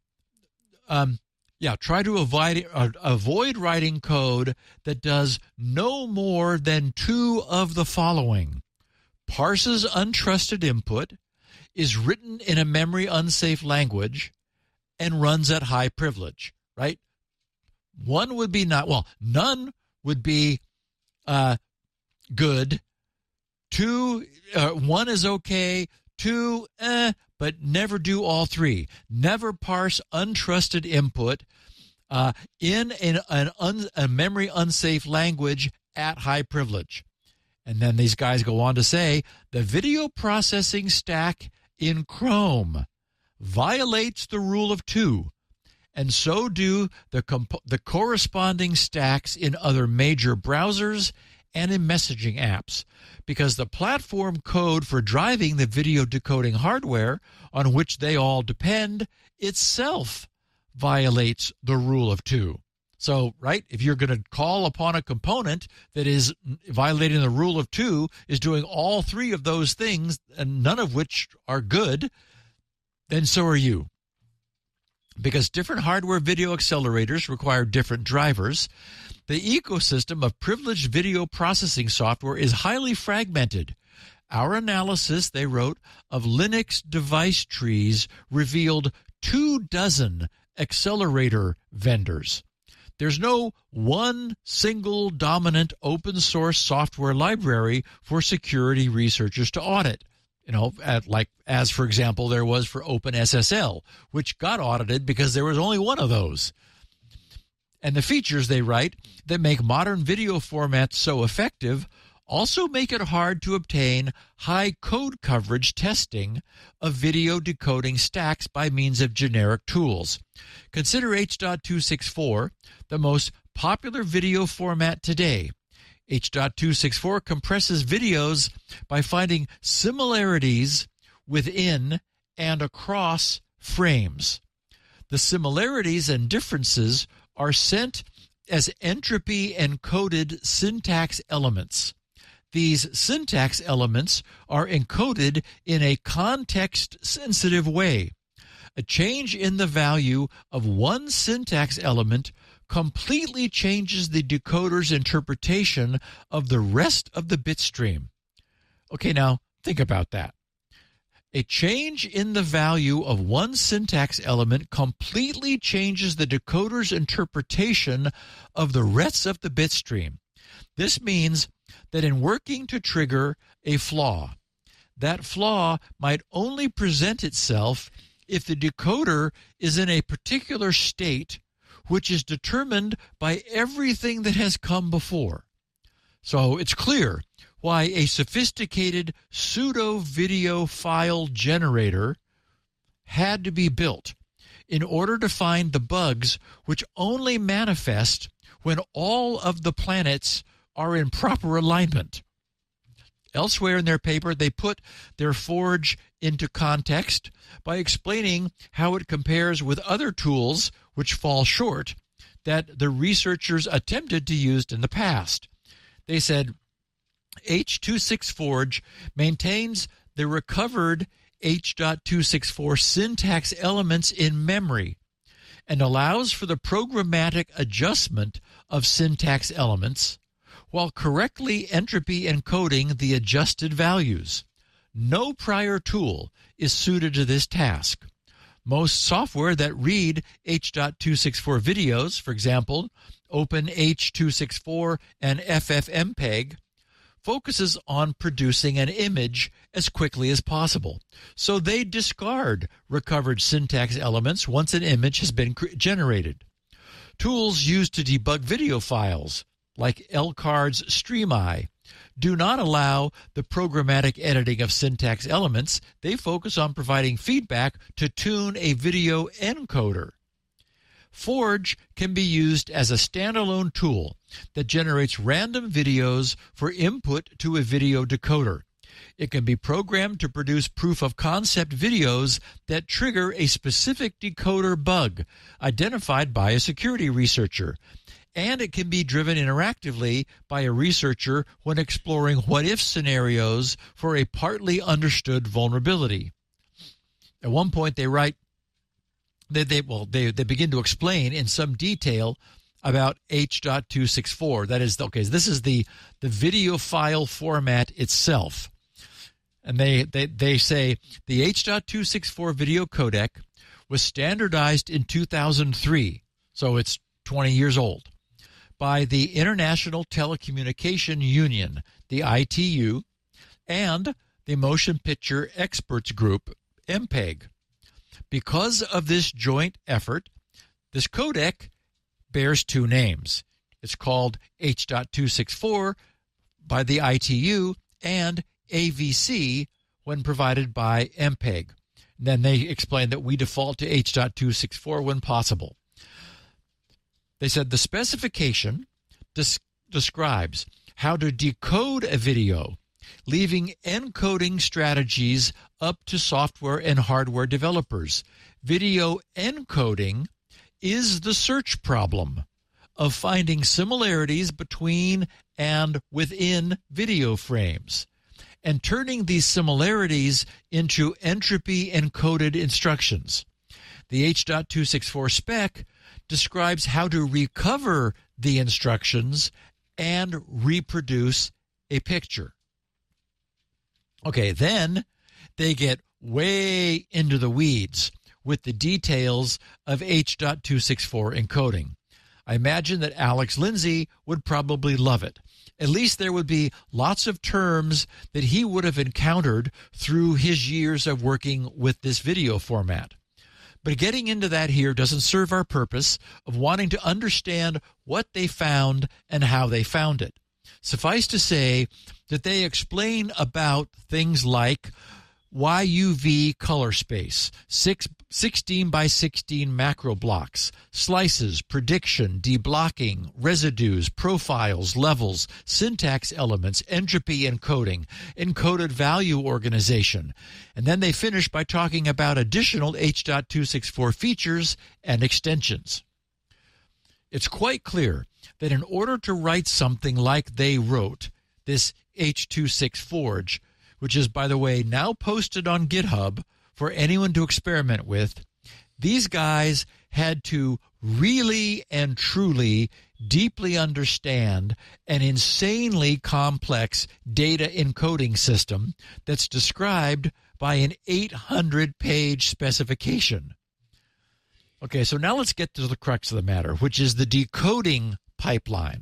um, yeah, try to avoid, uh, avoid writing code that does no more than two of the following: parses untrusted input, is written in a memory unsafe language, and runs at high privilege, right? One would be not, well, none would be uh, good. Two, uh, one is okay. Two, eh, but never do all three. Never parse untrusted input uh, in an, an un, a memory unsafe language at high privilege. And then these guys go on to say the video processing stack in Chrome violates the Rule of Two, and so do the comp- the corresponding stacks in other major browsers and in messaging apps, because the platform code for driving the video decoding hardware on which they all depend itself violates the Rule of Two. So, right, if you're going to call upon a component that is violating the Rule of Two, is doing all three of those things, and none of which are good, then so are you. Because different hardware video accelerators require different drivers, the ecosystem of privileged video processing software is highly fragmented, Our analysis, they wrote, of Linux device trees revealed two dozen accelerator vendors. There's no one single dominant open source software library for security researchers to audit. You know, at like as, for example, there was for OpenSSL, which got audited because there was only one of those. And the features, they write, that make modern video formats so effective also make it hard to obtain high code coverage testing of video decoding stacks by means of generic tools. Consider H two sixty-four the most popular video format today. H two sixty-four compresses videos by finding similarities within and across frames. The similarities and differences are sent as entropy encoded syntax elements. These syntax elements are encoded in a context-sensitive way. A change in the value of one syntax element completely changes the decoder's interpretation of the rest of the bit stream. Okay, now think about that. A change in the value of one syntax element completely changes the decoder's interpretation of the rest of the bit stream. This means that in working to trigger a flaw, that flaw might only present itself if the decoder is in a particular state which is determined by everything that has come before. So it's clear why a sophisticated pseudo-video file generator had to be built in order to find the bugs which only manifest when all of the planets are in proper alignment. Elsewhere in their paper, they put their Forge into context by explaining how it compares with other tools which fall short that the researchers attempted to use in the past. They said, H two sixty-four Forge maintains the recovered H two sixty-four syntax elements in memory and allows for the programmatic adjustment of syntax elements while correctly entropy encoding the adjusted values. No prior tool is suited to this task. Most software that read H two sixty-four videos, for example, Open H two sixty-four and F F M P E G, focuses on producing an image as quickly as possible. So they discard recovered syntax elements once an image has been generated. Tools used to debug video files, like L C A R D's StreamEye, do not allow the programmatic editing of syntax elements. They focus on providing feedback to tune a video encoder. Forge can be used as a standalone tool that generates random videos for input to a video decoder. It can be programmed to produce proof-of-concept videos that trigger a specific decoder bug identified by a security researcher. And it can be driven interactively by a researcher when exploring what-if scenarios for a partly understood vulnerability. At one point, they write that they well they, they begin to explain in some detail about H two sixty-four. That is, okay, this is the, the video file format itself. And they, they, they say the H two sixty-four video codec was standardized in two thousand three, so it's twenty years old, by the International Telecommunication Union, the I T U, and the Motion Picture Experts Group, M P E G. Because of this joint effort, this codec bears two names. It's called H two sixty-four by the I T U and A V C when provided by M P E G. And then they explain that we default to H two sixty-four when possible. They said the specification des- describes how to decode a video, leaving encoding strategies up to software and hardware developers. Video encoding is the search problem of finding similarities between and within video frames and turning these similarities into entropy-encoded instructions. The H two sixty-four spec describes how to recover the instructions and reproduce a picture. Okay, then they get way into the weeds with the details of H two sixty-four encoding. I imagine that Alex Lindsay would probably love it. At least there would be lots of terms that he would have encountered through his years of working with this video format. But getting into that here doesn't serve our purpose of wanting to understand what they found and how they found it. Suffice to say that they explain about things like Y U V color space, six, sixteen by sixteen macro blocks, slices, prediction, deblocking, residues, profiles, levels, syntax elements, entropy encoding, encoded value organization. And then they finish by talking about additional H two sixty-four features and extensions. It's quite clear that in order to write something like they wrote, this H two sixty-four, which is, by the way, now posted on GitHub for anyone to experiment with, these guys had to really and truly deeply understand an insanely complex data encoding system that's described by an eight hundred page specification. Okay, so now let's get to the crux of the matter, which is the decoding pipeline.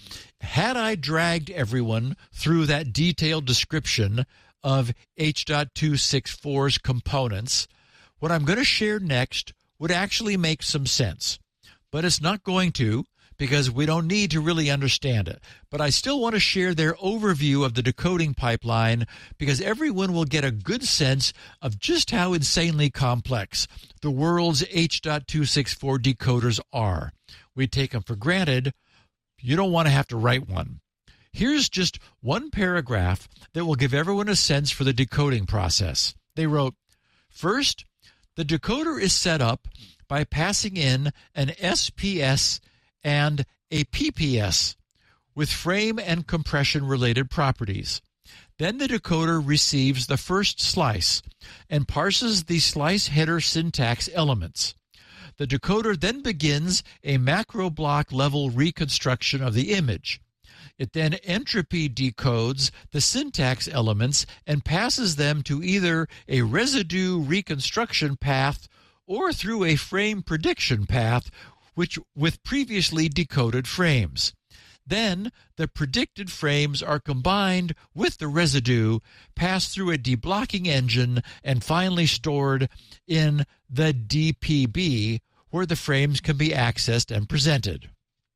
Had I dragged everyone through that detailed description of H two sixty-four's components, what I'm going to share next would actually make some sense. But it's not going to, because we don't need to really understand it. But I still want to share their overview of the decoding pipeline, because everyone will get a good sense of just how insanely complex the world's H two sixty-four decoders are. We take them for granted. You don't want to have to write one. Here's just one paragraph that will give everyone a sense for the decoding process. They wrote, first, the decoder is set up by passing in an S P S and a P P S with frame and compression related properties. Then the decoder receives the first slice and parses the slice header syntax elements. The decoder then begins a macro block level reconstruction of the image. It then entropy decodes the syntax elements and passes them to either a residue reconstruction path or through a frame prediction path, which with previously decoded frames. Then the predicted frames are combined with the residue, passed through a deblocking engine, and finally stored in the D P B, where the frames can be accessed and presented.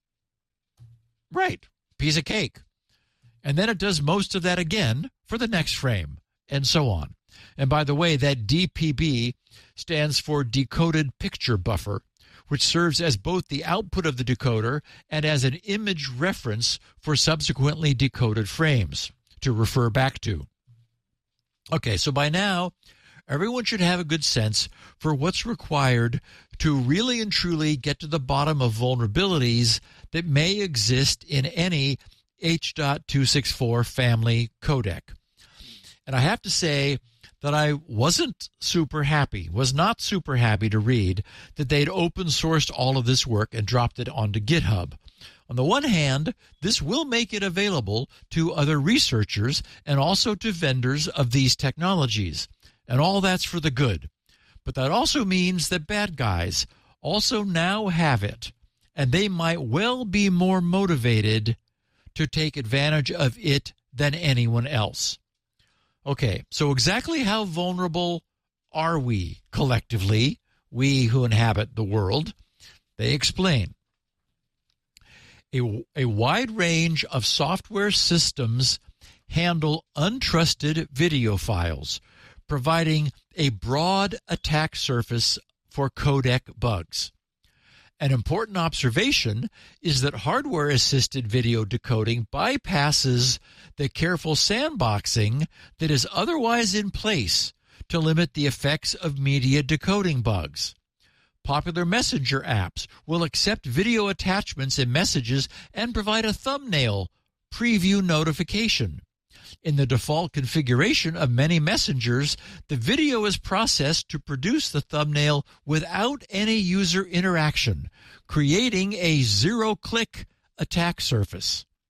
Right, piece of cake. And then it does most of that again for the next frame, and so on. And by the way, that D P B stands for Decoded Picture Buffer, which serves as both the output of the decoder and as an image reference for subsequently decoded frames to refer back to. Okay, so by now, everyone should have a good sense for what's required to really and truly get to the bottom of vulnerabilities that may exist in any H two sixty-four family codec. And I have to say that I wasn't super happy, was not super happy to read that they'd open sourced all of this work and dropped it onto GitHub. On the one hand, this will make it available to other researchers and also to vendors of these technologies. And all that's for the good. But that also means that bad guys also now have it, and they might well be more motivated to take advantage of it than anyone else. Okay, so exactly how vulnerable are we collectively, we who inhabit the world? They explain. A, a wide range of software systems handle untrusted video files, providing a broad attack surface for codec bugs. An important observation is that hardware-assisted video decoding bypasses the careful sandboxing that is otherwise in place to limit the effects of media decoding bugs. Popular messenger apps will accept video attachments and messages and provide a thumbnail preview notification. In the default configuration of many messengers, the video is processed to produce the thumbnail without any user interaction, creating a zero-click attack surface.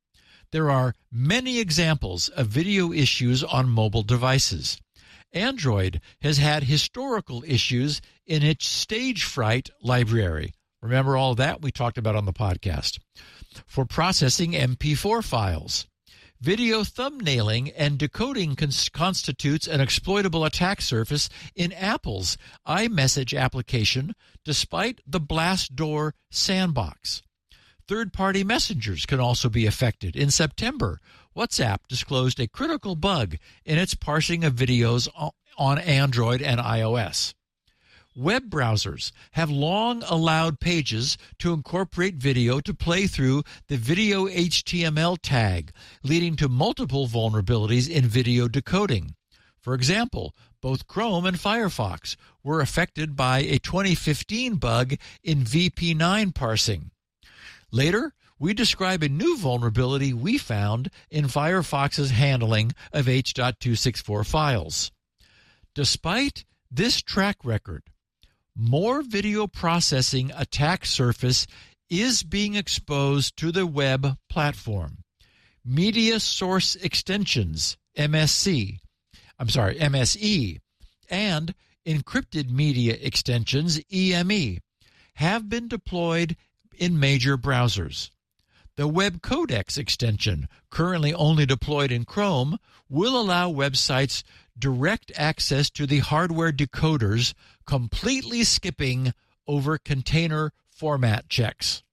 There are many examples of video issues on mobile devices. Android has had historical issues in its stage fright library. Remember all of that we talked about on the podcast. For processing M P four files. Video thumbnailing and decoding cons- constitutes an exploitable attack surface in Apple's iMessage application, despite the Blast Door sandbox. Third-party messengers can also be affected. In September, WhatsApp disclosed a critical bug in its parsing of videos on Android and iOS. Web browsers have long allowed pages to incorporate video to play through the video H T M L tag, leading to multiple vulnerabilities in video decoding. For example, both Chrome and Firefox were affected by a twenty fifteen bug in V P nine parsing. Later, we describe a new vulnerability we found in Firefox's handling of H two sixty-four files. Despite this track record, more video processing attack surface is being exposed to the web platform. Media Source Extensions, M S C, I'm sorry, M S E, and Encrypted Media Extensions, E M E, have been deployed in major browsers. The Web Codex extension, currently only deployed in Chrome, will allow websites direct access to the hardware decoders, completely skipping over container format checks.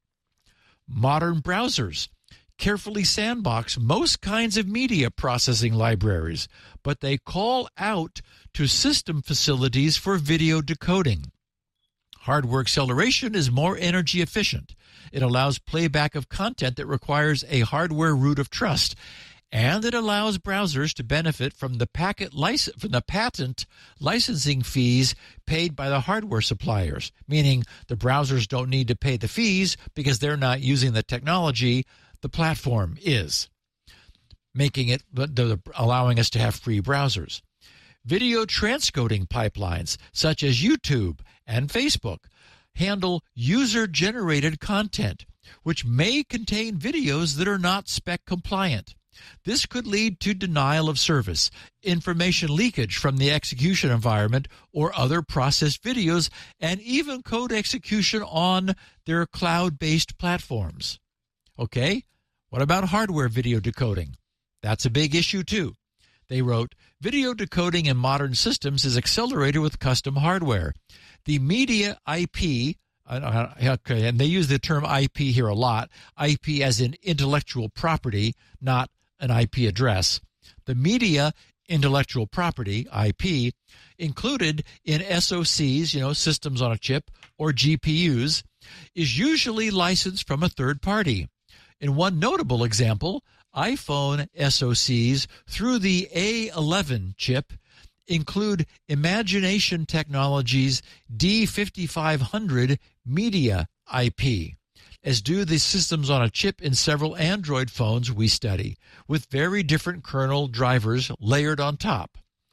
Modern browsers carefully sandbox most kinds of media processing libraries, but they call out to system facilities for video decoding. Hardware acceleration is more energy efficient. It allows playback of content that requires a hardware root of trust, and it allows browsers to benefit from the packet lic- from the patent licensing fees paid by the hardware suppliers, meaning the browsers don't need to pay the fees because they're not using the technology, the platform is, making it allowing us to have free browsers. Video transcoding pipelines such as YouTube and Facebook handle user-generated content, which may contain videos that are not spec compliant. This could lead to denial of service, information leakage from the execution environment or other processed videos, and even code execution on their cloud-based platforms. Okay, what about hardware video decoding? That's a big issue too. They wrote, video decoding in modern systems is accelerated with custom hardware. The media I P, uh, okay, and they use the term I P here a lot, I P as in intellectual property, not an I P address. The media intellectual property, I P, included in S O Cs, you know, systems on a chip, or G P Us, is usually licensed from a third party. In one notable example, iPhone S O Cs through the A eleven chip include Imagination Technologies D fifty-five hundred media I P, as do the systems on a chip in several Android phones we study, with very different kernel drivers layered on top.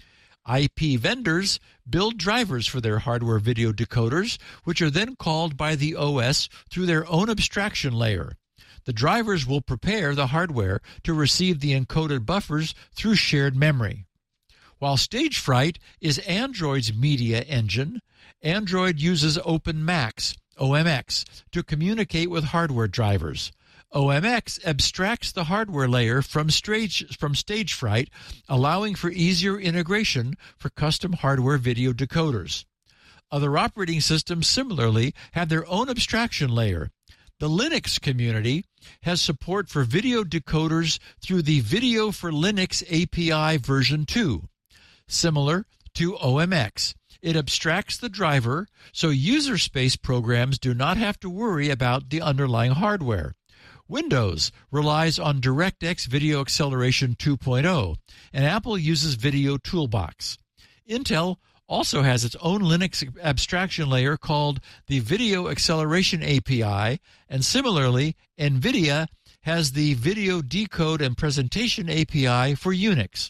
I P vendors build drivers for their hardware video decoders, which are then called by the O S through their own abstraction layer. The drivers will prepare the hardware to receive the encoded buffers through shared memory. While StageFright is Android's media engine, Android uses OpenMax, O M X, to communicate with hardware drivers. O M X abstracts the hardware layer from, stage, from StageFright, allowing for easier integration for custom hardware video decoders. Other operating systems similarly have their own abstraction layer. The Linux community has support for video decoders through the Video for Linux A P I version two. Similar to O M X, it abstracts the driver so user space programs do not have to worry about the underlying hardware. Windows relies on DirectX Video Acceleration two point oh, and Apple uses Video Toolbox. Intel also has its own Linux abstraction layer called the Video Acceleration A P I, and similarly, NVIDIA has the Video Decode and Presentation A P I for Unix.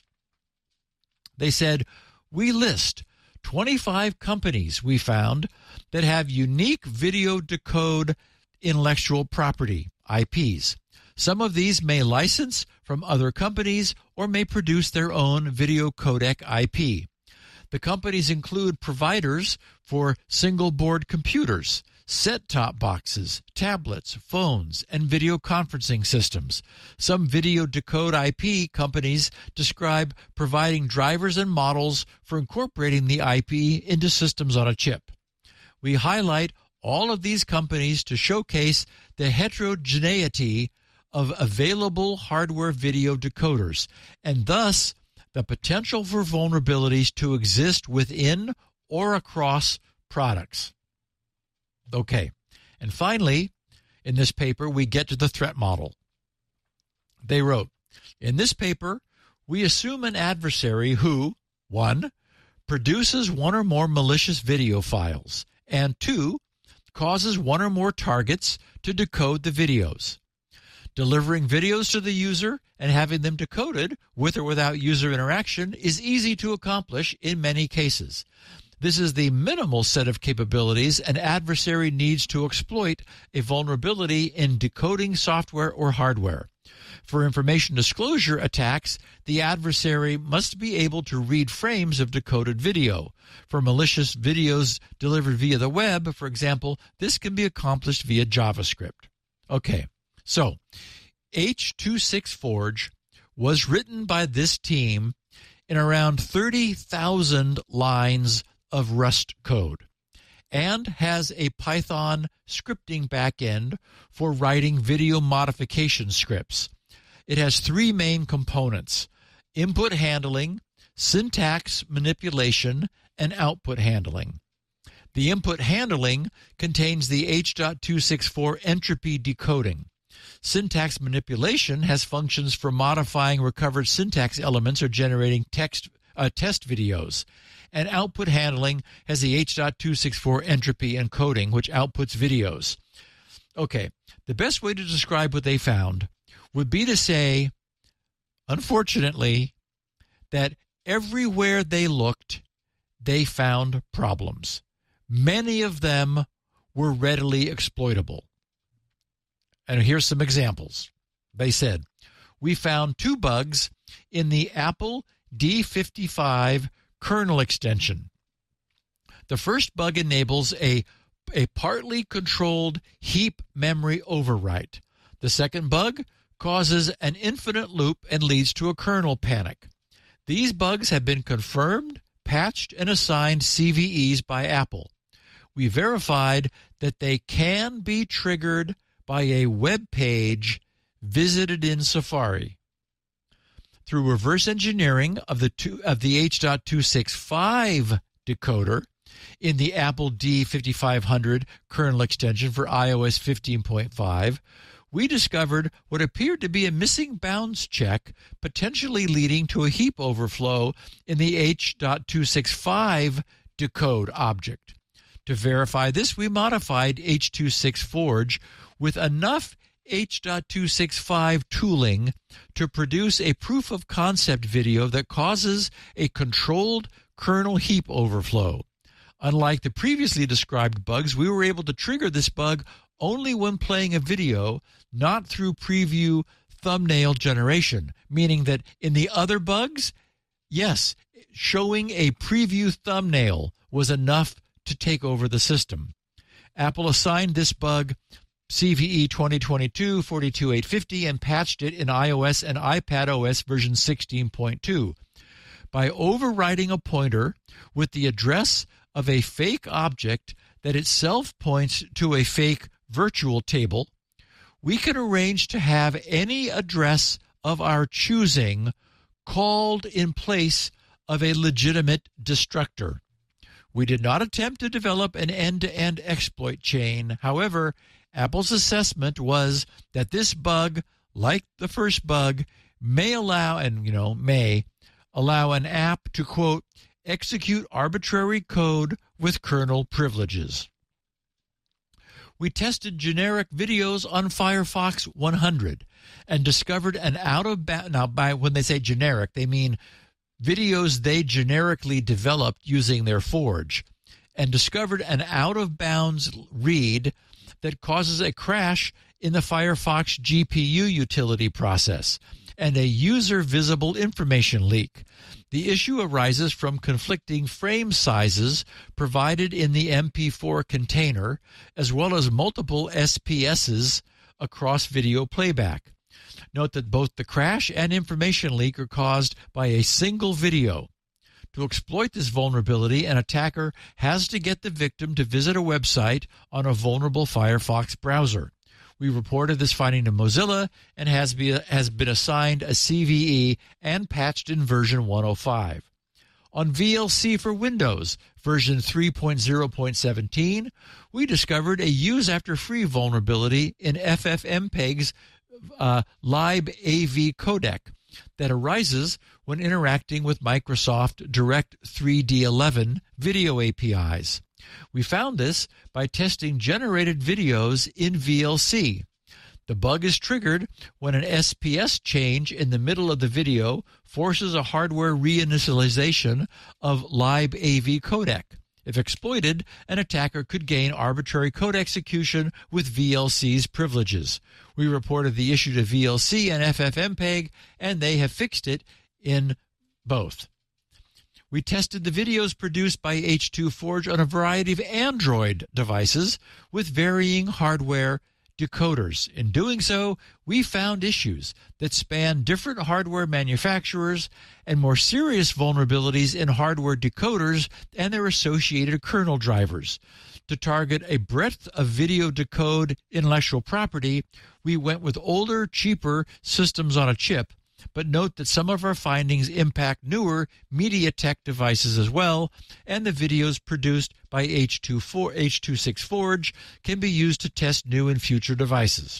They said, we list twenty-five companies we found that have unique video decode intellectual property, I Ps. Some of these may license from other companies or may produce their own video codec I P. The companies include providers for single-board computers, set-top boxes, tablets, phones, and video conferencing systems. Some video decode I P companies describe providing drivers and models for incorporating the I P into systems on a chip. We highlight all of these companies to showcase the heterogeneity of available hardware video decoders, and thus the potential for vulnerabilities to exist within or across products. Okay, and finally, in this paper, we get to the threat model. They wrote, in this paper, we assume an adversary who, one, produces one or more malicious video files, and two, causes one or more targets to decode the videos. Delivering videos to the user and having them decoded with or without user interaction is easy to accomplish in many cases. This is the minimal set of capabilities an adversary needs to exploit a vulnerability in decoding software or hardware. For information disclosure attacks, the adversary must be able to read frames of decoded video. For malicious videos delivered via the web, for example, this can be accomplished via JavaScript. Okay, so H twenty-six Forge was written by this team in around thirty thousand lines of Rust code and has a Python scripting backend for writing video modification scripts. It has three main components: input handling, syntax manipulation, and output handling. The input handling contains the H two sixty-four entropy decoding. Syntax manipulation has functions for modifying recovered syntax elements or generating text uh, test videos. And output handling has the H two sixty-four entropy encoding, which outputs videos. Okay, the best way to describe what they found would be to say, unfortunately, that everywhere they looked, they found problems. Many of them were readily exploitable. And here's some examples. They said, we found two bugs in the Apple D fifty-five kernel extension. The first bug enables a, a partly controlled heap memory overwrite. The second bug causes an infinite loop and leads to a kernel panic. These bugs have been confirmed, patched, and assigned C V Es by Apple. We verified that they can be triggered by a web page visited in Safari. Through reverse engineering of the two, of the H two sixty-five decoder in the Apple D fifty-five hundred kernel extension for i O S fifteen point five, we discovered what appeared to be a missing bounds check, potentially leading to a heap overflow in the H two sixty-five decode object. To verify this, we modified H twenty-six Forge with enough H two sixty-five tooling to produce a proof of concept video that causes a controlled kernel heap overflow. Unlike the previously described bugs, we were able to trigger this bug only when playing a video, not through preview thumbnail generation, meaning that in the other bugs, yes, showing a preview thumbnail was enough to take over the system. Apple assigned this bug C V E twenty twenty-two dash forty-two eight fifty and patched it in iOS and iPadOS version sixteen point two. By overriding a pointer with the address of a fake object that itself points to a fake virtual table, we can arrange to have any address of our choosing called in place of a legitimate destructor. We did not attempt to develop an end-to-end exploit chain. However, Apple's assessment was that this bug, like the first bug, may allow, and you know, may allow an app to, quote, execute arbitrary code with kernel privileges. We tested generic videos on Firefox one hundred and discovered an out-of-bounds, now by when they say generic, they mean videos they generically developed using their Forge, and discovered an out-of-bounds read that causes a crash in the Firefox G P U utility process, and a user-visible information leak. The issue arises from conflicting frame sizes provided in the M P four container, as well as multiple S P Ss across video playback. Note that both the crash and information leak are caused by a single video. To exploit this vulnerability, an attacker has to get the victim to visit a website on a vulnerable Firefox browser. We reported this finding to Mozilla and has, be, has been assigned a C V E and patched in version one oh five. On V L C for Windows, version three point oh point seventeen, we discovered a use after free vulnerability in F F M P E G's uh, LibAV codec that arises when interacting with Microsoft Direct three D eleven video A P Is. We found this by testing generated videos in V L C. The bug is triggered when an S P S change in the middle of the video forces a hardware reinitialization of LibAV codec. If exploited, an attacker could gain arbitrary code execution with V L C's privileges. We reported the issue to V L C and F F M P E G, and they have fixed it in both. We tested the videos produced by H two Forge on a variety of Android devices with varying hardware decoders. In doing so, we found issues that span different hardware manufacturers and more serious vulnerabilities in hardware decoders and their associated kernel drivers. To target a breadth of video decode intellectual property, we went with older, cheaper systems on a chip, but note that some of our findings impact newer MediaTek devices as well, and the videos produced by H two six Forge can be used to test new and future devices.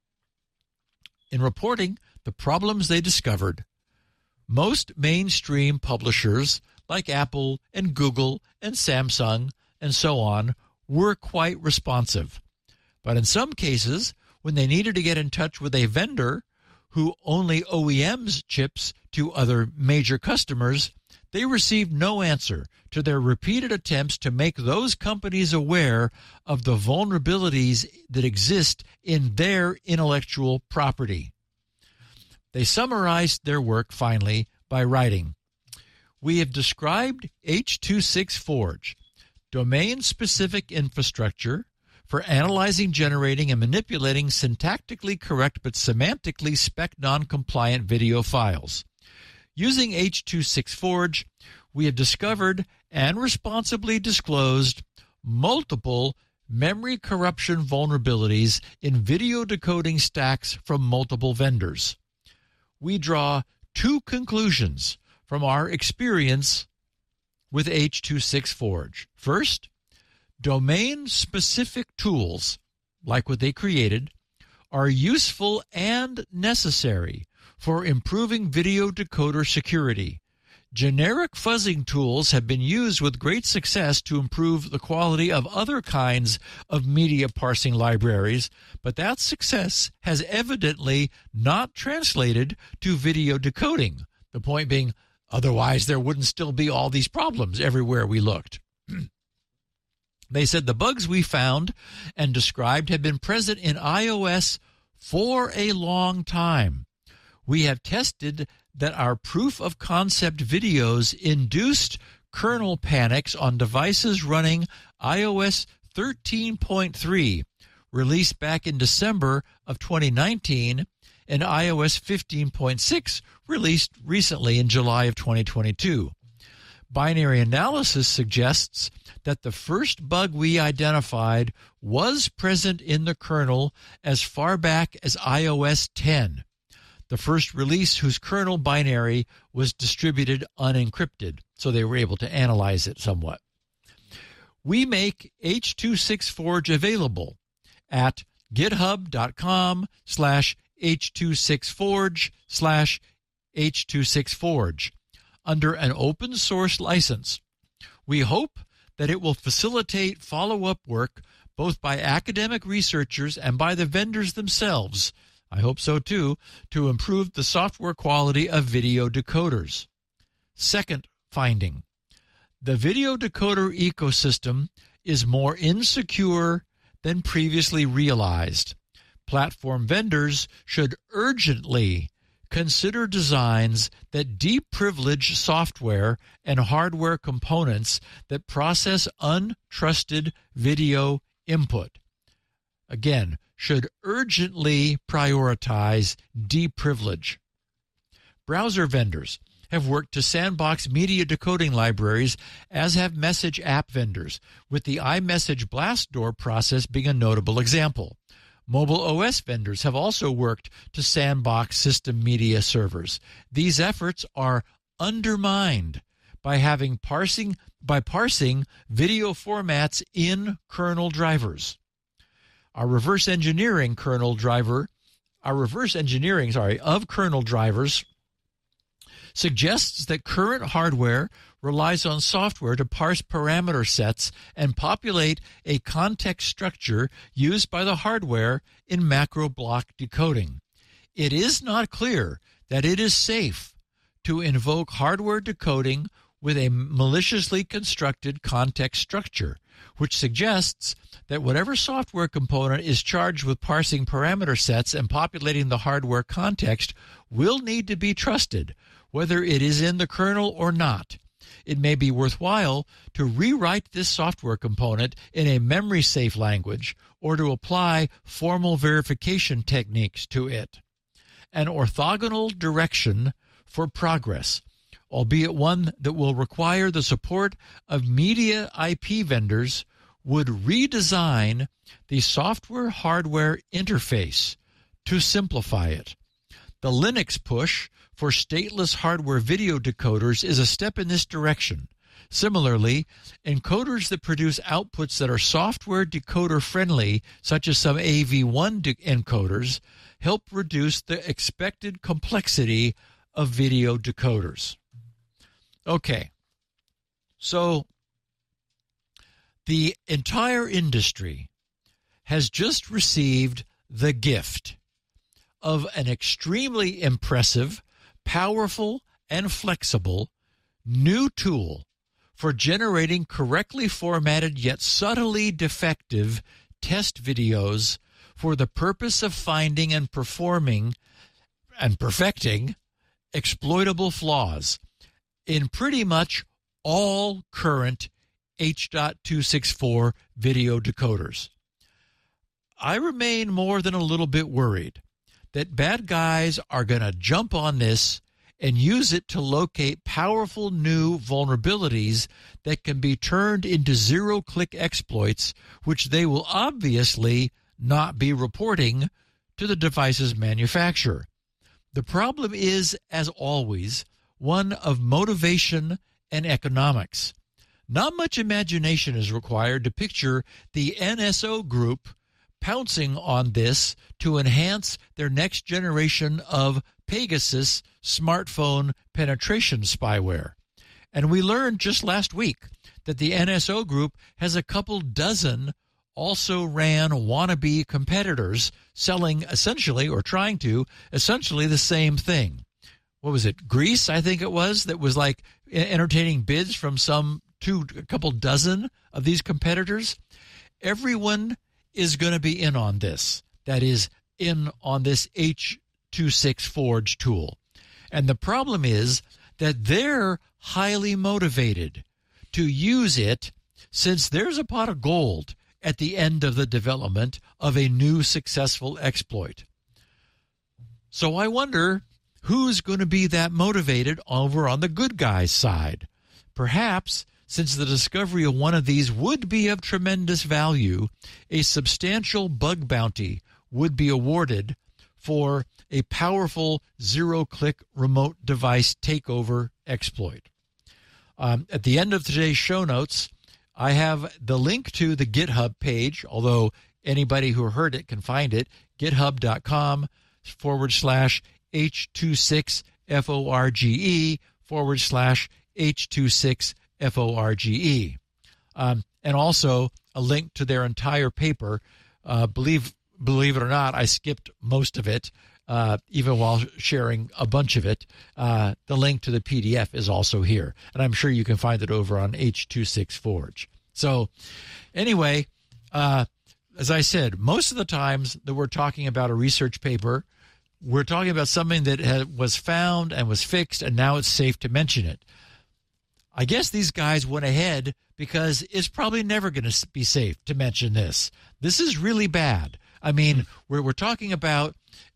In reporting the problems they discovered, most mainstream publishers like Apple and Google and Samsung and so on were quite responsive. But in some cases, when they needed to get in touch with a vendor who only O E Ms chips to other major customers, they received no answer to their repeated attempts to make those companies aware of the vulnerabilities that exist in their intellectual property. They summarized their work finally by writing, "We have described H two six Forge, domain-specific infrastructure for analyzing, generating, and manipulating syntactically correct but semantically spec non-compliant video files. Using H two six Forge, we have discovered and responsibly disclosed multiple memory corruption vulnerabilities in video decoding stacks from multiple vendors. We draw two conclusions from our experience with H two six Forge. First, domain-specific tools, like what they created, are useful and necessary for improving video decoder security. Generic fuzzing tools have been used with great success to improve the quality of other kinds of media parsing libraries, but that success has evidently not translated to video decoding. The point being, otherwise there wouldn't still be all these problems everywhere we looked." They said the bugs we found and described have been present in iOS for a long time. We have tested that our proof of concept videos induced kernel panics on devices running iOS thirteen point three, released back in December of twenty nineteen, and iOS fifteen point six, released recently in July of twenty twenty-two. Binary analysis suggests that the first bug we identified was present in the kernel as far back as iOS ten, the first release whose kernel binary was distributed unencrypted, so they were able to analyze it somewhat. We make H two six Forge available at github.com slash H26Forge slash H26Forge under an open source license. We hope that it will facilitate follow-up work both by academic researchers and by the vendors themselves, I hope so too, to improve the software quality of video decoders. Second finding, the video decoder ecosystem is more insecure than previously realized. Platform vendors should urgently consider designs that deprivilege software and hardware components that process untrusted video input. Again, should urgently prioritize deprivilege. Browser vendors have worked to sandbox media decoding libraries, as have message app vendors, with the iMessage blast door process being a notable example. Mobile O S vendors have also worked to sandbox system media servers. These efforts are undermined by having parsing by parsing video formats in kernel drivers. Our reverse engineering kernel driver, our reverse engineering, sorry, of kernel drivers suggests that current hardware relies on software to parse parameter sets and populate a context structure used by the hardware in macro block decoding. It is not clear that it is safe to invoke hardware decoding with a maliciously constructed context structure, which suggests that whatever software component is charged with parsing parameter sets and populating the hardware context will need to be trusted, whether it is in the kernel or not. It may be worthwhile to rewrite this software component in a memory-safe language or to apply formal verification techniques to it. An orthogonal direction for progress, albeit one that will require the support of media I P vendors, would redesign the software-hardware interface to simplify it. The Linux push for stateless hardware video decoders is a step in this direction. Similarly, encoders that produce outputs that are software decoder friendly, such as some A V one de- encoders, help reduce the expected complexity of video decoders. Okay, so the entire industry has just received the gift of an extremely impressive, powerful, and flexible new tool for generating correctly formatted yet subtly defective test videos for the purpose of finding and performing and perfecting exploitable flaws in pretty much all current H two sixty-four video decoders. I remain more than a little bit worried that bad guys are going to jump on this and use it to locate powerful new vulnerabilities that can be turned into zero-click exploits, which they will obviously not be reporting to the device's manufacturer. The problem is, as always, one of motivation and economics. Not much imagination is required to picture the N S O group pouncing on this to enhance their next generation of Pegasus smartphone penetration spyware. And we learned just last week that the N S O group has a couple dozen also ran wannabe competitors selling essentially, or trying to, essentially the same thing. What was it? Greece, I think it was, that was like entertaining bids from some two, a couple dozen of these competitors. Everyone is going to be in on this. That is, in on this H twenty-six Forge tool. And the problem is that they're highly motivated to use it, since there's a pot of gold at the end of the development of a new successful exploit. So I wonder who's going to be that motivated over on the good guys' side. Perhaps, since the discovery of one of these would be of tremendous value, a substantial bug bounty would be awarded for a powerful zero-click remote device takeover exploit. Um, at the end of today's show notes, I have the link to the GitHub page, although anybody who heard it can find it, github.com forward slash H26 F-O-R-G-E forward slash H26 F-O-R-G-E. Um, and also a link to their entire paper. Uh, believe believe it or not, I skipped most of it, uh, even while sharing a bunch of it. Uh, the link to the P D F is also here, and I'm sure you can find it over on H twenty-six Forge. So anyway, uh, as I said, most of the times that we're talking about a research paper, we're talking about something that had, was found and was fixed, and now it's safe to mention it. I guess these guys went ahead because it's probably never going to be safe to mention this. This is really bad. I mean, we're, we're talking about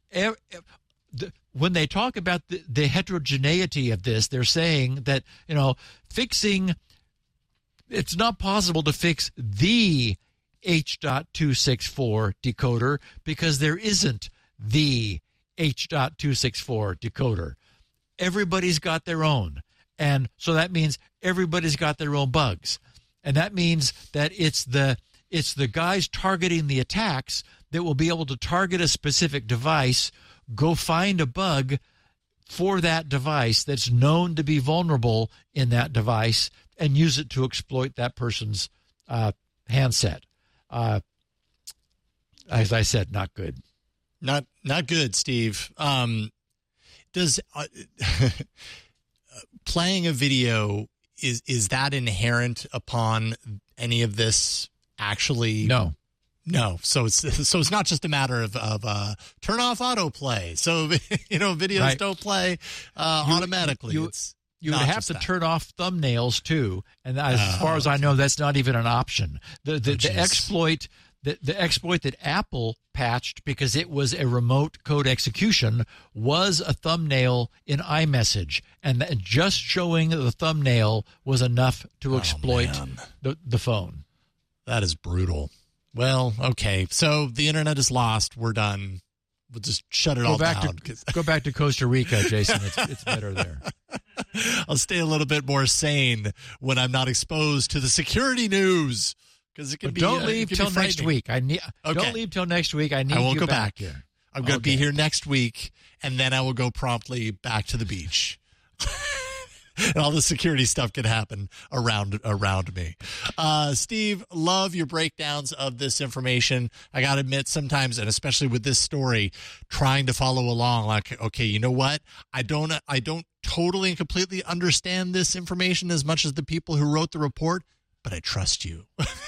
when they talk about the, the heterogeneity of this, they're saying that, you know, fixing, it's not possible to fix the H two sixty-four decoder because there isn't the H two sixty-four decoder. Everybody's got their own. And so that means everybody's got their own bugs. And that means that it's the it's the guys targeting the attacks that will be able to target a specific device, go find a bug for that device that's known to be vulnerable in that device, and use it to exploit that person's uh, handset. Uh, as I said, not good. Not not good, Steve. Um, does uh, playing a video, is is that inherent upon any of this? Actually, no, no. So it's so it's not just a matter of of uh, turn off autoplay. So you know, videos right. don't play uh, you, automatically. You, it's you would have to that. turn off thumbnails too, and as oh, far as I know, that's not even an option. The the, oh, the exploit. The, the exploit that Apple patched because it was a remote code execution was a thumbnail in iMessage, and that just showing the thumbnail was enough to exploit oh, the, the phone. That is brutal. Well, okay, so the internet is lost. We're done. We'll just shut it go all back down. To, go back to Costa Rica, Jason. It's, it's better there. I'll stay a little bit more sane when I'm not exposed to the security news. Because it can but be. Don't uh, leave till next week. I need. Okay. Don't leave till next week. I need I won't you go back, back here. I'm going to okay. be here next week, and then I will go promptly back to the beach. And all the security stuff can happen around around me. Uh, Steve, love your breakdowns of this information. I got to admit, sometimes, and especially with this story, trying to follow along, like, okay, you know what? I don't, I don't totally and completely understand this information as much as the people who wrote the report, but I trust you.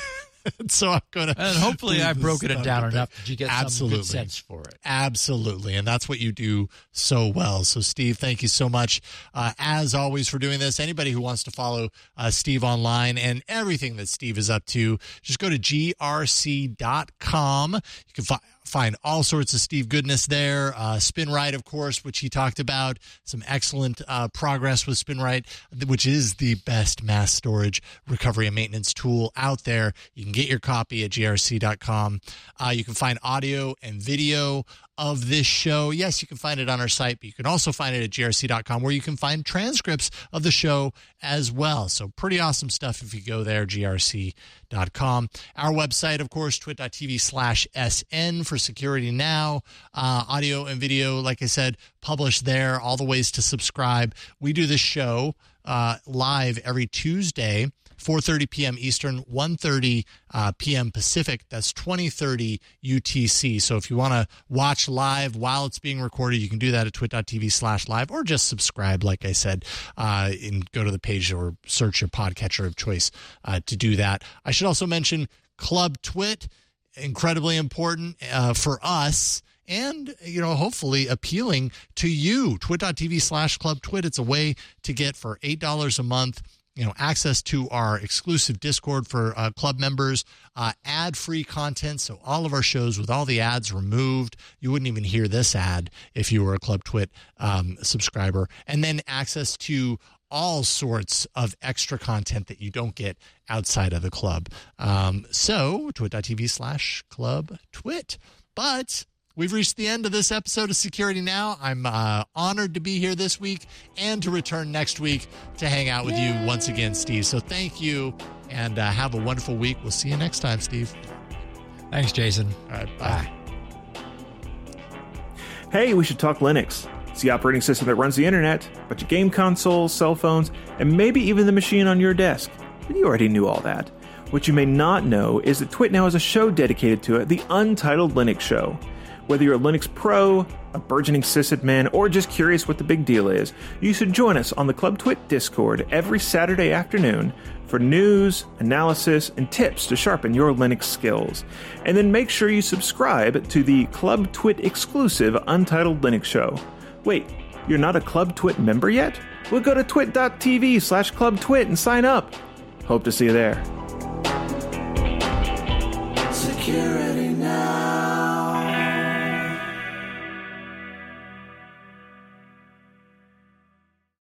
So I'm going to. And hopefully I've broken it down enough that you get Absolutely. some good sense for it. Absolutely. And that's what you do so well. So, Steve, thank you so much, uh, as always, for doing this. Anybody who wants to follow uh, Steve online and everything that Steve is up to, just go to G R C dot com. You can find. Find all sorts of Steve goodness there. Uh, SpinRite, of course, which he talked about. Some excellent uh, progress with SpinRite, which is the best mass storage recovery and maintenance tool out there. You can get your copy at G R C dot com. Uh, you can find audio and video of this show. Yes, you can find it on our site, but you can also find it at G R C dot com, where you can find transcripts of the show as well. So pretty awesome stuff if you go there, G R C dot com. Our website, of course, twit dot t v slash S N for Security Now. Uh, audio and video, like I said, published there. All the ways to subscribe. We do this show uh, live every Tuesday, four thirty p.m. Eastern, one thirty uh, p.m. Pacific. That's twenty thirty U T C. So if you want to watch live while it's being recorded, you can do that at twit dot t v slash live, or just subscribe, like I said, uh, and go to the page or search your podcatcher of choice uh, to do that. I should also mention Club Twit, incredibly important uh, for us. And, you know, hopefully appealing to you. twit dot t v slash club twit. It's a way to get for eight dollars a month, you know, access to our exclusive Discord for uh, club members, uh, ad-free content. So all of our shows with all the ads removed. You wouldn't even hear this ad if you were a Club Twit um, subscriber. And then access to all sorts of extra content that you don't get outside of the club. Um, so twit dot t v slash club twit. But we've reached the end of this episode of Security Now. I'm uh, honored to be here this week and to return next week to hang out with you once again, Steve. So thank you, and uh, have a wonderful week. We'll see you next time, Steve. Thanks, Jason. All right, bye. Hey, we should talk Linux. It's the operating system that runs the internet, but your game consoles, cell phones, and maybe even the machine on your desk. But you already knew all that. What you may not know is that Twit now has a show dedicated to it, the Untitled Linux Show. Whether you're a Linux pro, a burgeoning sysadmin, or just curious what the big deal is, you should join us on the Club Twit Discord every Saturday afternoon for news, analysis, and tips to sharpen your Linux skills. And then make sure you subscribe to the Club Twit exclusive Untitled Linux Show. Wait, you're not a Club Twit member yet? Well, go to twit.tv slash clubtwit and sign up. Hope to see you there. Security now.